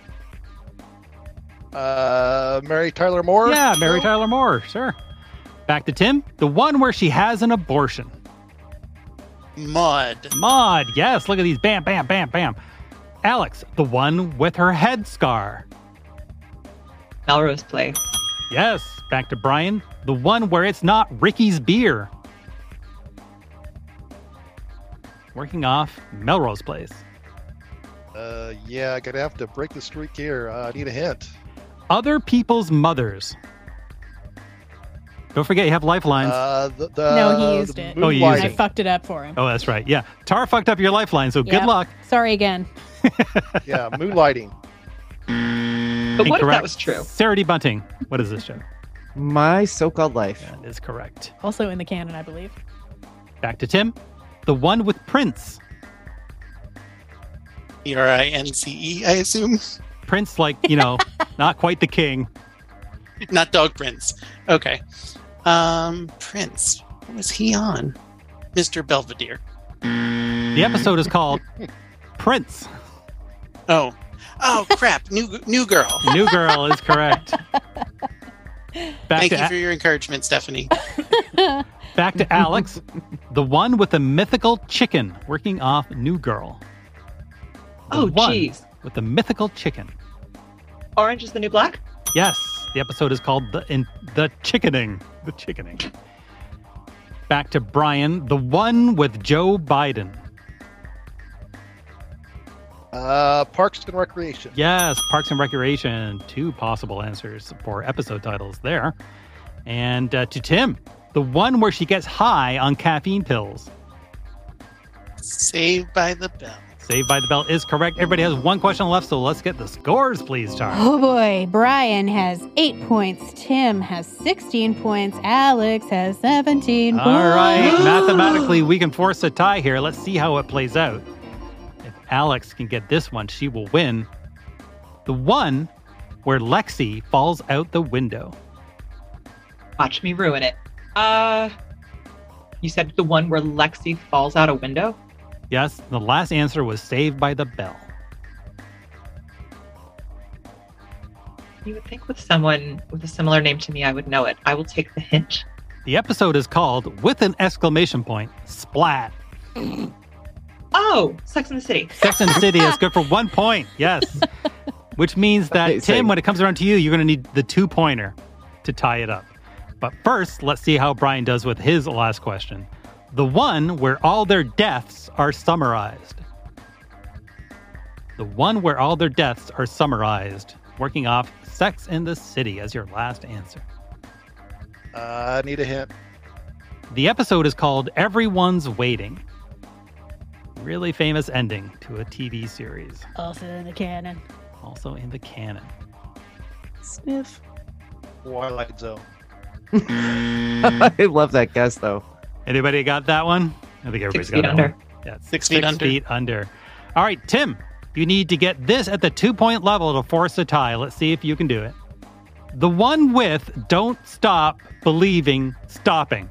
Uh, Mary Tyler Moore. Yeah, Mary No? Tyler Moore, sure. Back to Tim, the one where she has an abortion. Maud. Maud, yes, look at these. Bam, bam, bam, bam. Alex, the one with her head scar. Melrose Place. Yes. Back to Brian. The one where it's not Ricky's beer. Working off Melrose Place. Uh, yeah, gonna have to break the streak here. Uh, I need a hint. Other people's mothers. Don't forget you have lifelines. Uh, the, the, No, he used it. Oh, you used I it. fucked it up for him. Oh, that's right. Yeah. Tara fucked up your lifeline, so Yep. good luck. Sorry again. Yeah, moonlighting. But what if that was true? Sarah D. Bunting. What is this show? My so-called life. That is correct. Also in the canon, I believe. Back to Tim. The one with Prince. E R I N C E, I assume. Prince, like, you know, not quite the king. Not Dog Prince. Okay. Um, Prince. What was he on? Mister Belvedere. The episode is called Prince. Oh. Oh, crap. New New Girl. New Girl is correct. Back Thank to you A- for your encouragement, Stephanie. Back to Alex. The one with the mythical chicken. Working off New Girl. The Oh, one jeez. with the mythical chicken. Orange is the new black? Yes. The episode is called The in, the Chickening. The Chickening. Back to Brian. The one with Joe Biden. Uh, Parks and Recreation. Yes, Parks and Recreation. Two possible answers for episode titles there. And uh, to Tim, the one where she gets high on caffeine pills. Saved by the Bell. Saved by the Bell is correct. Everybody has one question left, so let's get the scores, please, Tara. Oh boy, Brian has eight points. Tim has sixteen points. Alex has seventeen points. All right, mathematically, we can force a tie here. Let's see how it plays out. If Alex can get this one, she will win. The one where Lexi falls out the window. Watch me ruin it. Uh, you said the one where Lexi falls out a window? Yes, the last answer was Saved by the Bell. You would think with someone with a similar name to me, I would know it. I will take the hint. The episode is called, with an exclamation point, Splat. Oh, Sex and the City. Sex and the City is good for one point. Yes. Which means that, Amazing. Tim, when it comes around to you, you're going to need the two-pointer to tie it up. But first, let's see how Brian does with his last question. The one where all their deaths are summarized. The one where all their deaths are summarized. Working off Sex in the City as your last answer. Uh, I need a hint. The episode is called Everyone's Waiting. Really famous ending to a T V series. Also in the canon. Also in the canon. Sniff. Twilight Zone. I love that guess, though. Anybody got that one? I think everybody's got Six Feet that Under. one. Yeah, six, Six six Feet Under. feet under. All right, Tim, you need to get this at the two-point level to force a tie. Let's see if you can do it. The one with Don't Stop Believing Stopping.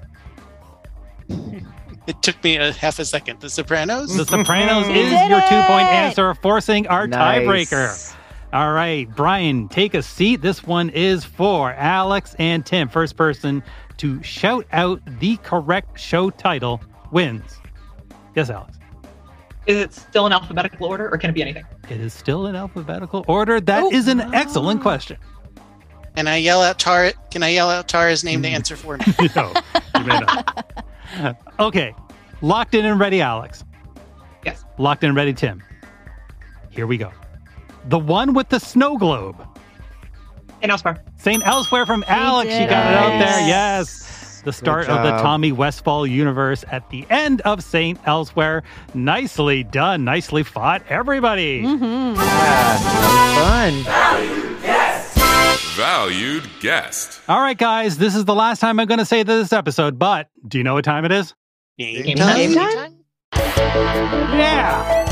It took me a half a second. The Sopranos? The Sopranos You is did your it! two-point answer, forcing our Nice. tiebreaker. All right, Brian, take a seat. This one is for Alex and Tim. First person to shout out the correct show title wins. Yes, Alex. Is it still in alphabetical order or can it be anything? It is still in alphabetical order. That is an excellent question. Can I yell out Tara? Can I yell out Tara's name to answer for me? No, you may not. Okay, locked in and ready, Alex. Yes. Locked in and ready, Tim. Here we go. The one with the snow globe. In Elsewhere. Saint Elsewhere from Alex. You got it out there. Yes. The start of the job. Tommy Westfall universe at the end of Saint Elsewhere. Nicely done. Nicely fought, everybody. Mm-hmm. Yeah, that was fun. Valued guest. All right, guys. This is the last time I'm going to say this episode, but do you know what time it is? Game Game time. time. Game time? Yeah.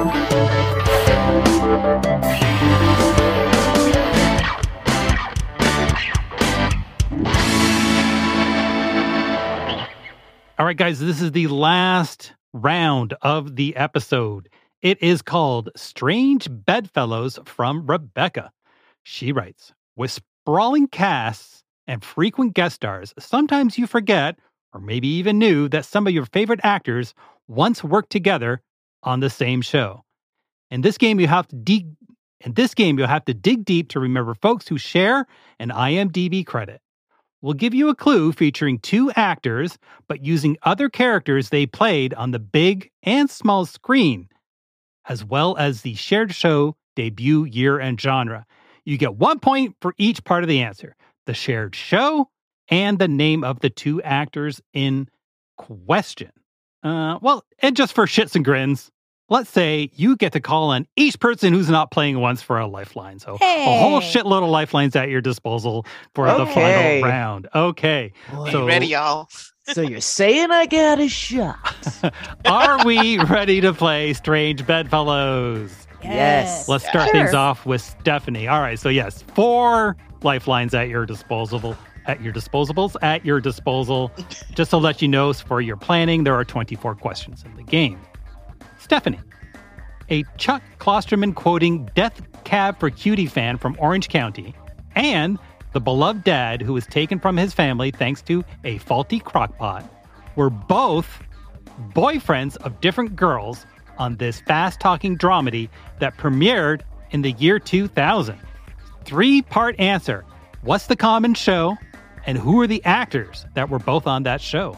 All right, guys, this is the last round of the episode. It is called Strange Bedfellows from Rebecca. She writes, with sprawling casts and frequent guest stars, sometimes you forget, or maybe even knew, that some of your favorite actors once worked together on the same show. In this game, you have to de- In this game, you'll have to dig deep to remember folks who share an I M D B credit. We'll give you a clue featuring two actors, but using other characters they played on the big and small screen, as well as the shared show, debut, year, and genre. You get one point for each part of the answer: the shared show and the name of the two actors in question. Uh, well, and just for shits and grins, let's say you get to call on each person who's not playing once for a lifeline. So Hey. a whole shitload of lifelines at your disposal for the Okay. final round. Okay. Are So you ready, y'all? So you're saying I got a shot? are we ready to play Strange Bedfellows? Yes. Let's start Sure. things off with Stephanie. All right, so yes, four lifelines at your disposal. At your disposables, at your disposal. Just to let you know, for your planning, there are twenty-four questions in the game. Stephanie, a Chuck Klosterman quoting Death Cab for Cutie fan from Orange County, and the beloved dad who was taken from his family thanks to a faulty crockpot, were both boyfriends of different girls on this fast-talking dramedy that premiered in the year two thousand. Three-part answer. What's the common show, and who are the actors that were both on that show?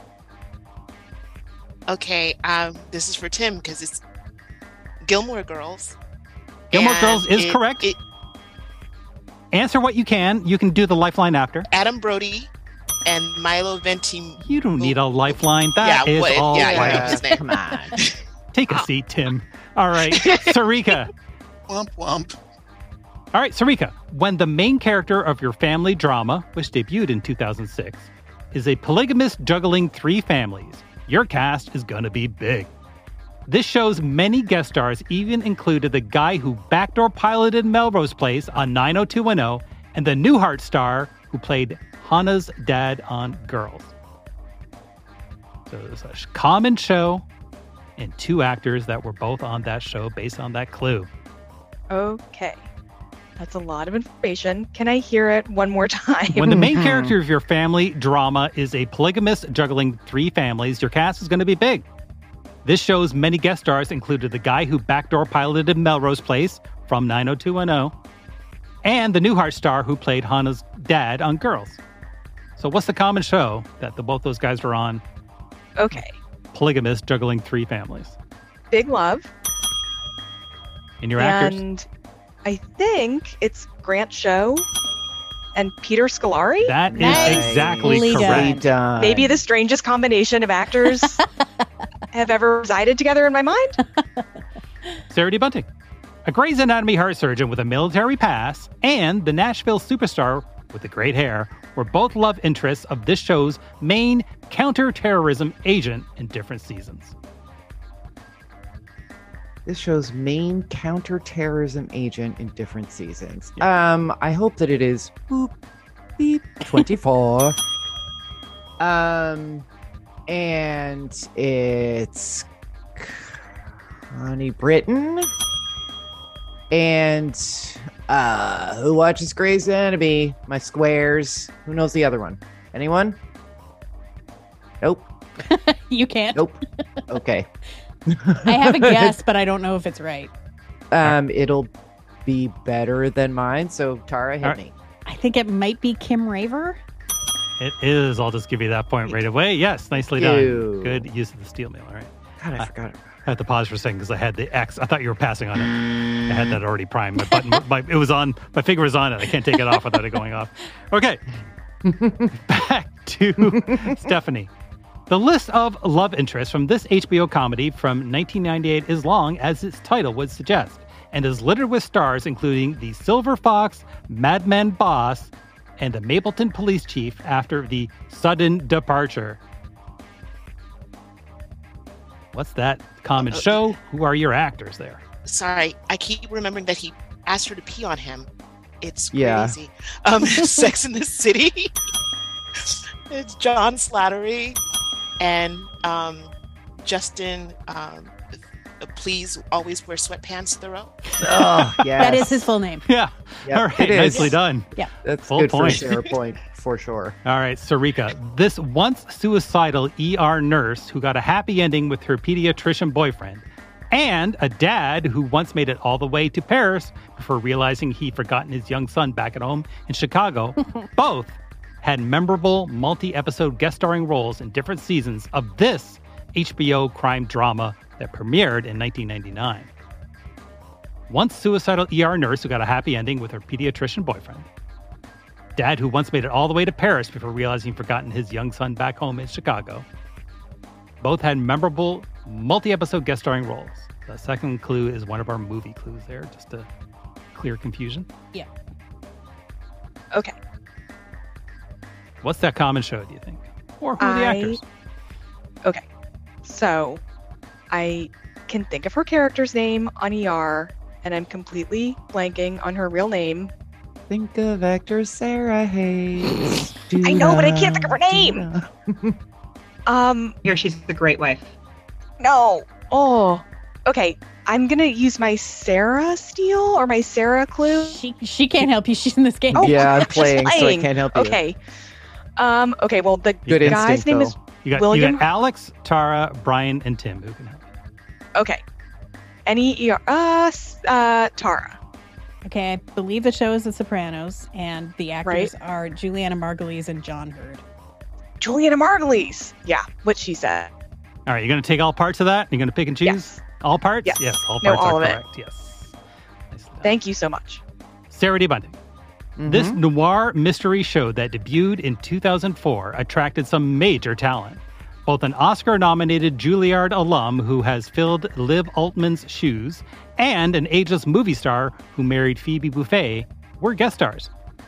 Okay, um, this is for Tim because it's Gilmore Girls. Gilmore And Girls is it- correct. it- Answer what you can. You can do the lifeline after. Adam Brody and Milo Venti. You don't need a lifeline. That Yeah, is what- all yeah, I right. know his name. Come on. Take a seat, Tim. All right, Sarika. Womp womp. All right, Sarika. When the main character of your family drama, which debuted in two thousand six, is a polygamist juggling three families, your cast is going to be big. This show's many guest stars even included the guy who backdoor piloted Melrose Place on nine oh two one oh and the Newhart star who played Hannah's dad on Girls. So there's a common show and two actors that were both on that show based on that clue. Okay. That's a lot of information. Can I hear it one more time? When the main character of your family drama is a polygamist juggling three families, your cast is going to be big. This show's many guest stars included the guy who backdoor piloted Melrose Place from nine oh two one oh and the Newhart star who played Hannah's dad on Girls. So what's the common show that the both those guys were on? Okay. Polygamist juggling three families. Big Love. And your actors? And I think it's Grant Show and Peter Scolari. That is exactly Nicely correct. done. Maybe the strangest combination of actors have ever resided together in my mind. Sarah D. Bunting, a Grey's Anatomy heart surgeon with a military pass, and the Nashville superstar with the great hair were both love interests of this show's main counterterrorism agent in different seasons. This show's main counterterrorism agent in different seasons. Um, I hope that it is boop, beep, twenty-four. um, and it's Connie Britton. And uh, who watches Grey's Anatomy? My squares. Who knows the other one? Anyone? Nope. You can't. Nope. Okay. I have a guess, but I don't know if it's right. Um, it'll be better than mine. So Tara, hit All right. me. I think it might be Kim Raver. It is. I'll just give you that point right away. Yes, nicely you. done. Good use of the steel mail. All right. God, I Uh, forgot. I had to pause for a second because I had the X. I thought you were passing on it. I had that already primed. My button, my, it was on. My finger was on it. I can't take it off without it going off. Okay. Back to Stephanie. The list of love interests from this H B O comedy from nineteen ninety-eight is long, as its title would suggest, and is littered with stars including the Silver Fox, Mad Men boss, and the Mapleton police chief after the sudden departure. What's that common Uh, show? Who are your actors there? Sorry, I keep remembering that he asked her to pee on him. It's Yeah. crazy. Um, Sex in the City. It's John Slattery and um, Justin. Um, please always wear sweatpants, Thoreau. Oh, yes. That is his full name. Yeah. Yep, All right. it is. Nicely done. Yeah. That's Full good point. for Sarah Point, for sure. All right, Sarika. This once suicidal E R nurse who got a happy ending with her pediatrician boyfriend and a dad who once made it all the way to Paris before realizing he'd forgotten his young son back at home in Chicago, both had memorable multi-episode guest starring roles in different seasons of this H B O crime drama that premiered in nineteen ninety-nine. Once suicidal E R nurse who got a happy ending with her pediatrician boyfriend. Dad who once made it all the way to Paris before realizing he'd forgotten his young son back home in Chicago. Both had memorable multi-episode guest starring roles. The second clue is one of our movie clues there, just to clear confusion. Yeah. Okay. What's that common show, do you think? Or who are the I- actors? Okay. So, I can think of her character's name on E R, and I'm completely blanking on her real name. Think of actor Sarah Hayes. I know, but I can't think of her name. Um, Here, she's the great wife. No. Oh. Okay. I'm gonna use my Sarah Steele or my Sarah clue. She she can't help you. She's in this game. Oh, Yeah, I'm she's playing, so I can't help you. Okay. Um. Okay. Well, the Good guy's instinct, name though. is You got, William. you got Alex, Tara, Brian, and Tim who can help. Okay. Any E R. Uh. s- Uh. Tara. Okay, I believe the show is The Sopranos, and the actors Right. are Juliana Margulies and John Hurd. Juliana Margulies. Yeah. What she said. All right, you're going to take all parts of that? You're going to pick and choose? Yes. All parts? Yes. Yes, all No, parts all are of it. correct. Yes. Thank you so much. Sarah D. Bunting. This noir mystery show that debuted in two thousand four attracted some major talent. Both an Oscar-nominated Juilliard alum who has filled Liv Altman's shoes and an ageless movie star who married Phoebe Buffay were guest stars.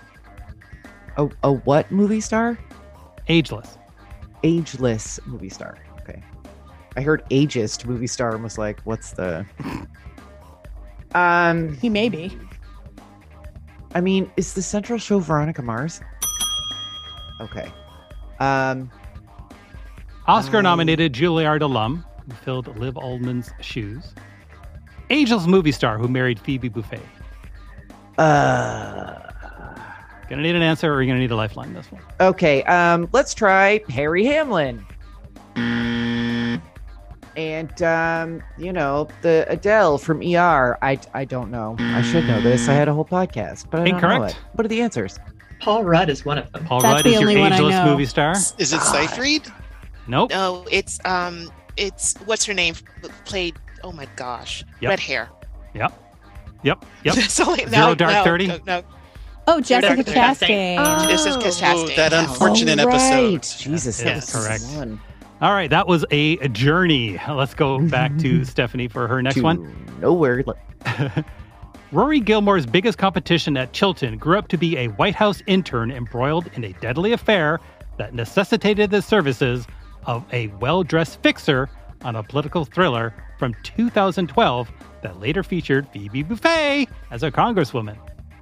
A, a what movie star? Ageless. Ageless movie star. Okay. I heard ageist movie star and was like, what's the... um, He may be. I mean, is the central show Veronica Mars? Okay. Um, Oscar-nominated Juilliard alum who filled Liv Altman's shoes. Ageless movie star who married Phoebe Buffay. uh, Gonna need an answer or are you gonna need a lifeline in this one? okay. Um, let's try Harry Hamlin. And, um, you know, the Adele from E R. I, I don't know. I should know this. I had a whole podcast, but I don't know Incorrect. it. What are the answers? Paul Rudd is one of them. Paul That's Rudd the is your only one I ageless know. movie star? Is it Seyfried? Nope. No, it's um, it's what's her name played. Oh my gosh, Yep. red hair. Yep. Yep. Yep. That's only- Zero no, Dark no, Thirty? No, no. Oh, Jessica Jessica Chastain. Chastain. This is Jessica Oh, Chastain. that Yeah. unfortunate Oh, episode. right. Jesus, that Yes, was correct. one. All right, that was a journey. Let's go back to Stephanie for her next To one. Nowhere. Rory Gilmore's biggest competition at Chilton grew up to be a White House intern embroiled in a deadly affair that necessitated the services of a well-dressed fixer on a political thriller from two thousand twelve that later featured Phoebe Buffay as a congresswoman.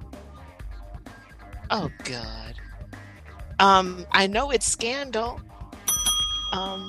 Oh God. Um, I know it's Scandal. Um,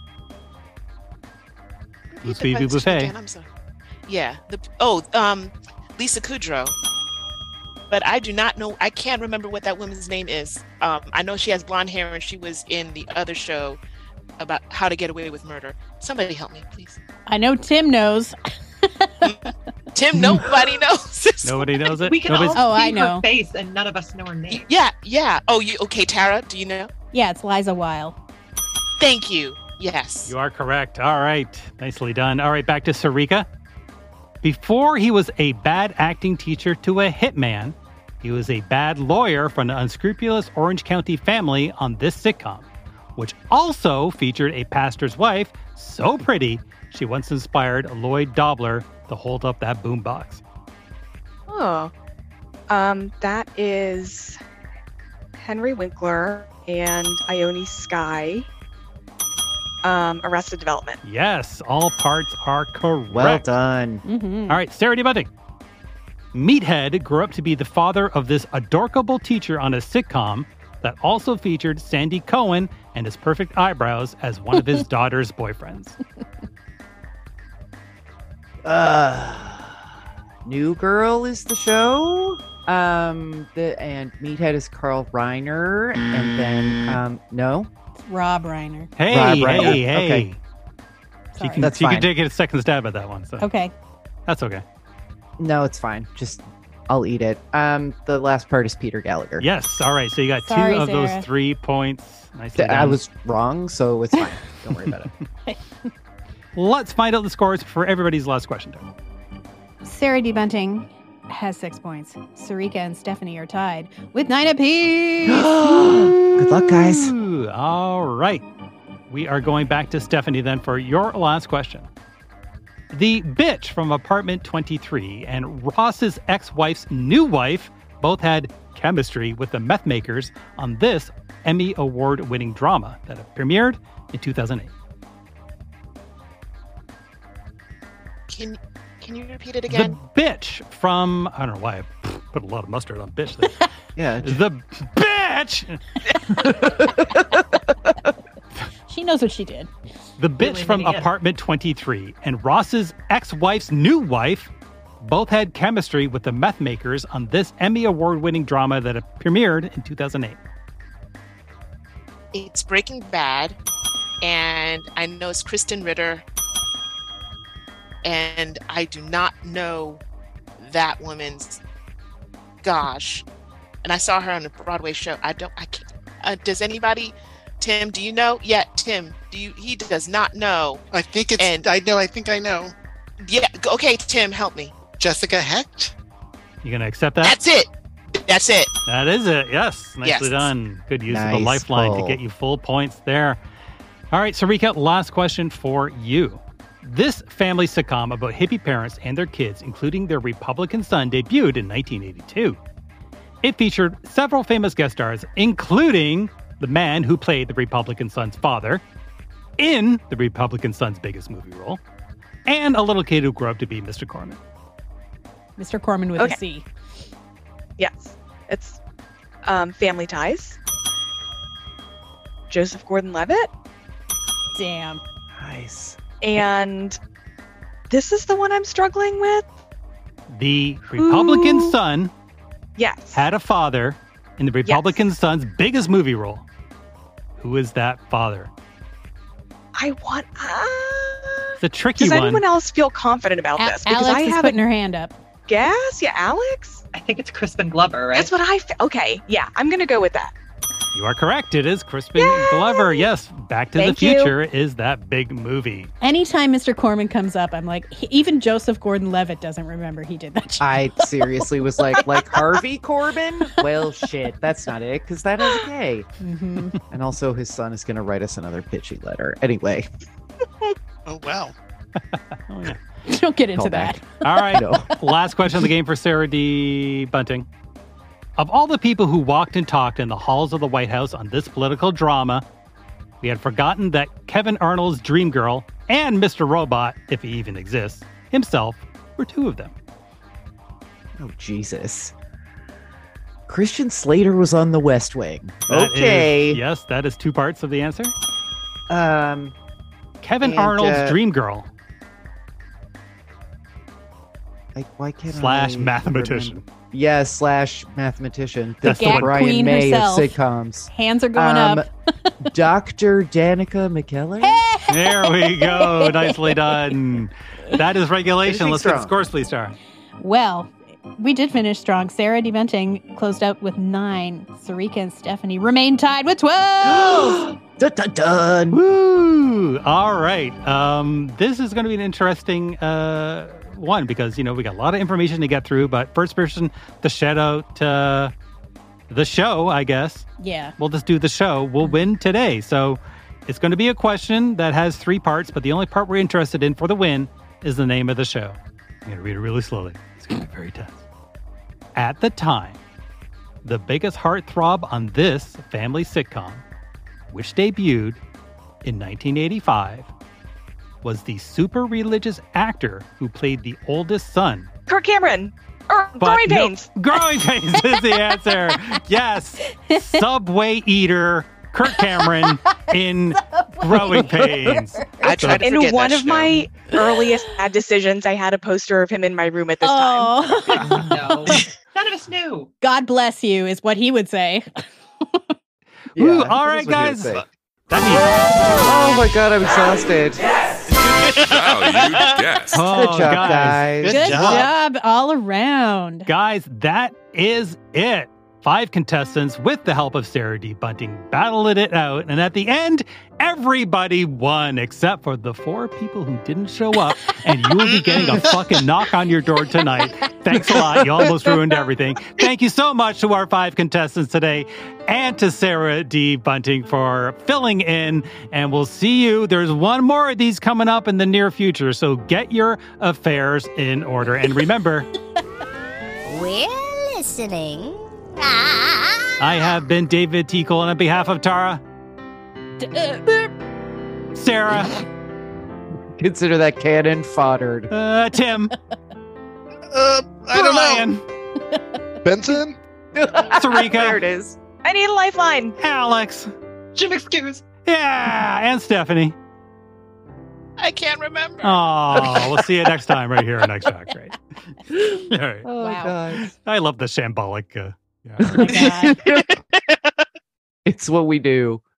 Who's repeat the Phoebe question Buffay? again, I'm sorry. Yeah. The oh, um, Lisa Kudrow. But I do not know. I can't remember what that woman's name is. Um, I know she has blonde hair and she was in the other show about how to get away with murder. Somebody help me, please. I know Tim knows. Tim, nobody knows this. Nobody knows it? We can Nobody's- all Oh, see I know. her face, and none of us know her name. Yeah, yeah. Oh, you okay, Tara? Do you know? Yeah, it's Liza Weil. Thank you. Yes. You are correct. All right. Nicely done. All right, back to Sarika. Before he was a bad acting teacher to a hitman, he was a bad lawyer from an unscrupulous Orange County family on this sitcom, which also featured a pastor's wife so pretty she once inspired Lloyd Dobler to hold up that boombox. Oh. Um. That is Henry Winkler and Ione Skye. Um. Arrested Development. Yes, all parts are correct. Well done. Mm-hmm. All right, Sarah D. Bunting. Meathead grew up to be the father of this adorable teacher on a sitcom that also featured Sandy Cohen and his perfect eyebrows as one of his daughter's boyfriends. Uh, New Girl is the show. Um, the and Meathead is Carl Reiner, and then um, no, It's Rob Reiner. Hey, Rob Reiner. hey, hey. Okay. She Sorry. can, That's she can fine. take a second stab at that one. So Okay. that's okay. No, it's fine. Just I'll eat it. Um, the last part is Peter Gallagher. Yes. All right. So you got Sorry, two of Sarah. those three points. Nicely I done. was wrong, so it's fine. Don't worry about it. Let's find out the scores for everybody's last question. Time. Sarah D. Bunting has six points. Sarika and Stephanie are tied with nine apiece. Good luck, guys. Ooh, all right. We are going back to Stephanie then for your last question. The bitch from apartment twenty-three and Ross's ex-wife's new wife both had chemistry with the meth makers on this Emmy Award-winning drama that premiered in two thousand eight. Can can you repeat it again? The bitch from, I don't know why I put a lot of mustard on bitch there. Yeah. The bitch! She knows what she did. The bitch from apartment twenty-three and Ross's ex-wife's new wife both had chemistry with the meth makers on this Emmy Award-winning drama that premiered in two thousand eight. It's Breaking Bad, and I know it's Kristen Ritter, and I do not know that woman's. Gosh, and I saw her on a Broadway show. I don't. I can't. Uh, does anybody? Tim, do you know? Yeah, Tim. Do you? He does not know. I think it's. And I know. I think I know. yeah. Okay, Tim, help me. Jessica Hecht. You gonna accept that? That's it. That's it. That is it. Yes. Nicely Yes. done. Good use of Nice the lifeline pull. to get you full points there. All right, Sarika, last question for you. This family sitcom about hippie parents and their kids, including their Republican son, debuted in nineteen eighty-two. It featured several famous guest stars, including the man who played the Republican son's father in the Republican son's biggest movie role, and a little kid who grew up to be Mister Corman. Mister Corman with Okay. a C. Yes, it's um, Family Ties. Joseph Gordon-Levitt, Damn. Nice. and this is the one I'm struggling with. The Republican Who- son Yes, had a father in the Republican son's biggest movie role. Who is that father? I want. Uh, It's a tricky does one. anyone else feel confident about A- this? Because Alex I is have putting a her hand up. guess. Yeah, Alex. I think it's Crispin Glover, right? That's what I. Fe- okay, yeah, I'm gonna go with that. You are correct. It is Crispin Glover. Yes, Back to Thank the you. Future is that big movie. Anytime Mister Corman comes up, I'm like, he, even Joseph Gordon-Levitt doesn't remember he did that shit. I seriously was like, like Harvey Corbin? Well, shit, that's not it, because that is gay. Mm-hmm. And also, his son is going to write us another pitchy letter. Anyway, Oh wow. Oh, yeah. Don't get into call that. back. All right. No. Last question of the game for Sarah D. Bunting. Of all the people who walked and talked in the halls of the White House on this political drama, we had forgotten that Kevin Arnold's dream girl and Mister Robot, if he even exists, himself, were two of them. Oh, Jesus. Christian Slater was on the West Wing. That Okay. is- yes, that is two parts of the answer. Um, Kevin And, Arnold's uh, dream girl like, why can't slash I mathematician. remember- Yeah, slash mathematician. That's The the one. Brian Queen May herself. of sitcoms. Hands are going Um, up. Doctor Danica McKellar? There we go. Nicely done. That is regulation. Finishing Let's get the strong. scores, please, Star. Well, we did finish strong. Sarah DeVenting closed out with nine. Sarika and Stephanie remained tied with twelve. Dun, dun, dun. Woo! All right. Um, this is going to be an interesting uh, one because, you know, we got a lot of information to get through, but first person to shout out uh, the show, I guess. Yeah. We'll just do the show. We'll win today. So it's going to be a question that has three parts, but the only part we're interested in for the win is the name of the show. I'm going to read it really slowly. It's going to be very tense. At the time, the biggest heartthrob on this family sitcom, which debuted in nineteen eighty-five, was the super religious actor who played the oldest son. Kirk Cameron. Or But Growing no- Pains. Growing Pains is the answer. Yes. Subway eater Kirk Cameron in Growing Pains. I tried to In forget one that of show. my earliest bad decisions, I had a poster of him in my room at this time. Oh, No, none of us knew. God bless you is what he would say. Ooh, Yeah, all that right, is what he would guys. say. That means Oh my god, I'm exhausted. Yes. Valued guest. Oh, Good job, guys. Good, job. all around. Guys, that is it. Five contestants, with the help of Sarah D. Bunting, battled it out. And at the end, everybody won, except for the four people who didn't show up. And you will be getting a fucking knock on your door tonight. Thanks a lot. You almost ruined everything. Thank you so much to our five contestants today and to Sarah D. Bunting for filling in. And we'll see you. There's one more of these coming up in the near future. So get your affairs in order. And remember, We're listening. Ah. I have been David T. Cole, and on behalf of Tara, Sarah, Consider that cannon foddered. uh, Tim, Uh, I don't Brian, know. Benson? Sarika, There it is. I need a lifeline. Alex, Jim excuse. yeah, and Stephanie. I can't remember. Oh, we'll see you next time right here on Next Track. Great. All right. Oh, Wow. guys. I love the shambolic. Uh, yeah. Oh my God. It's what we do.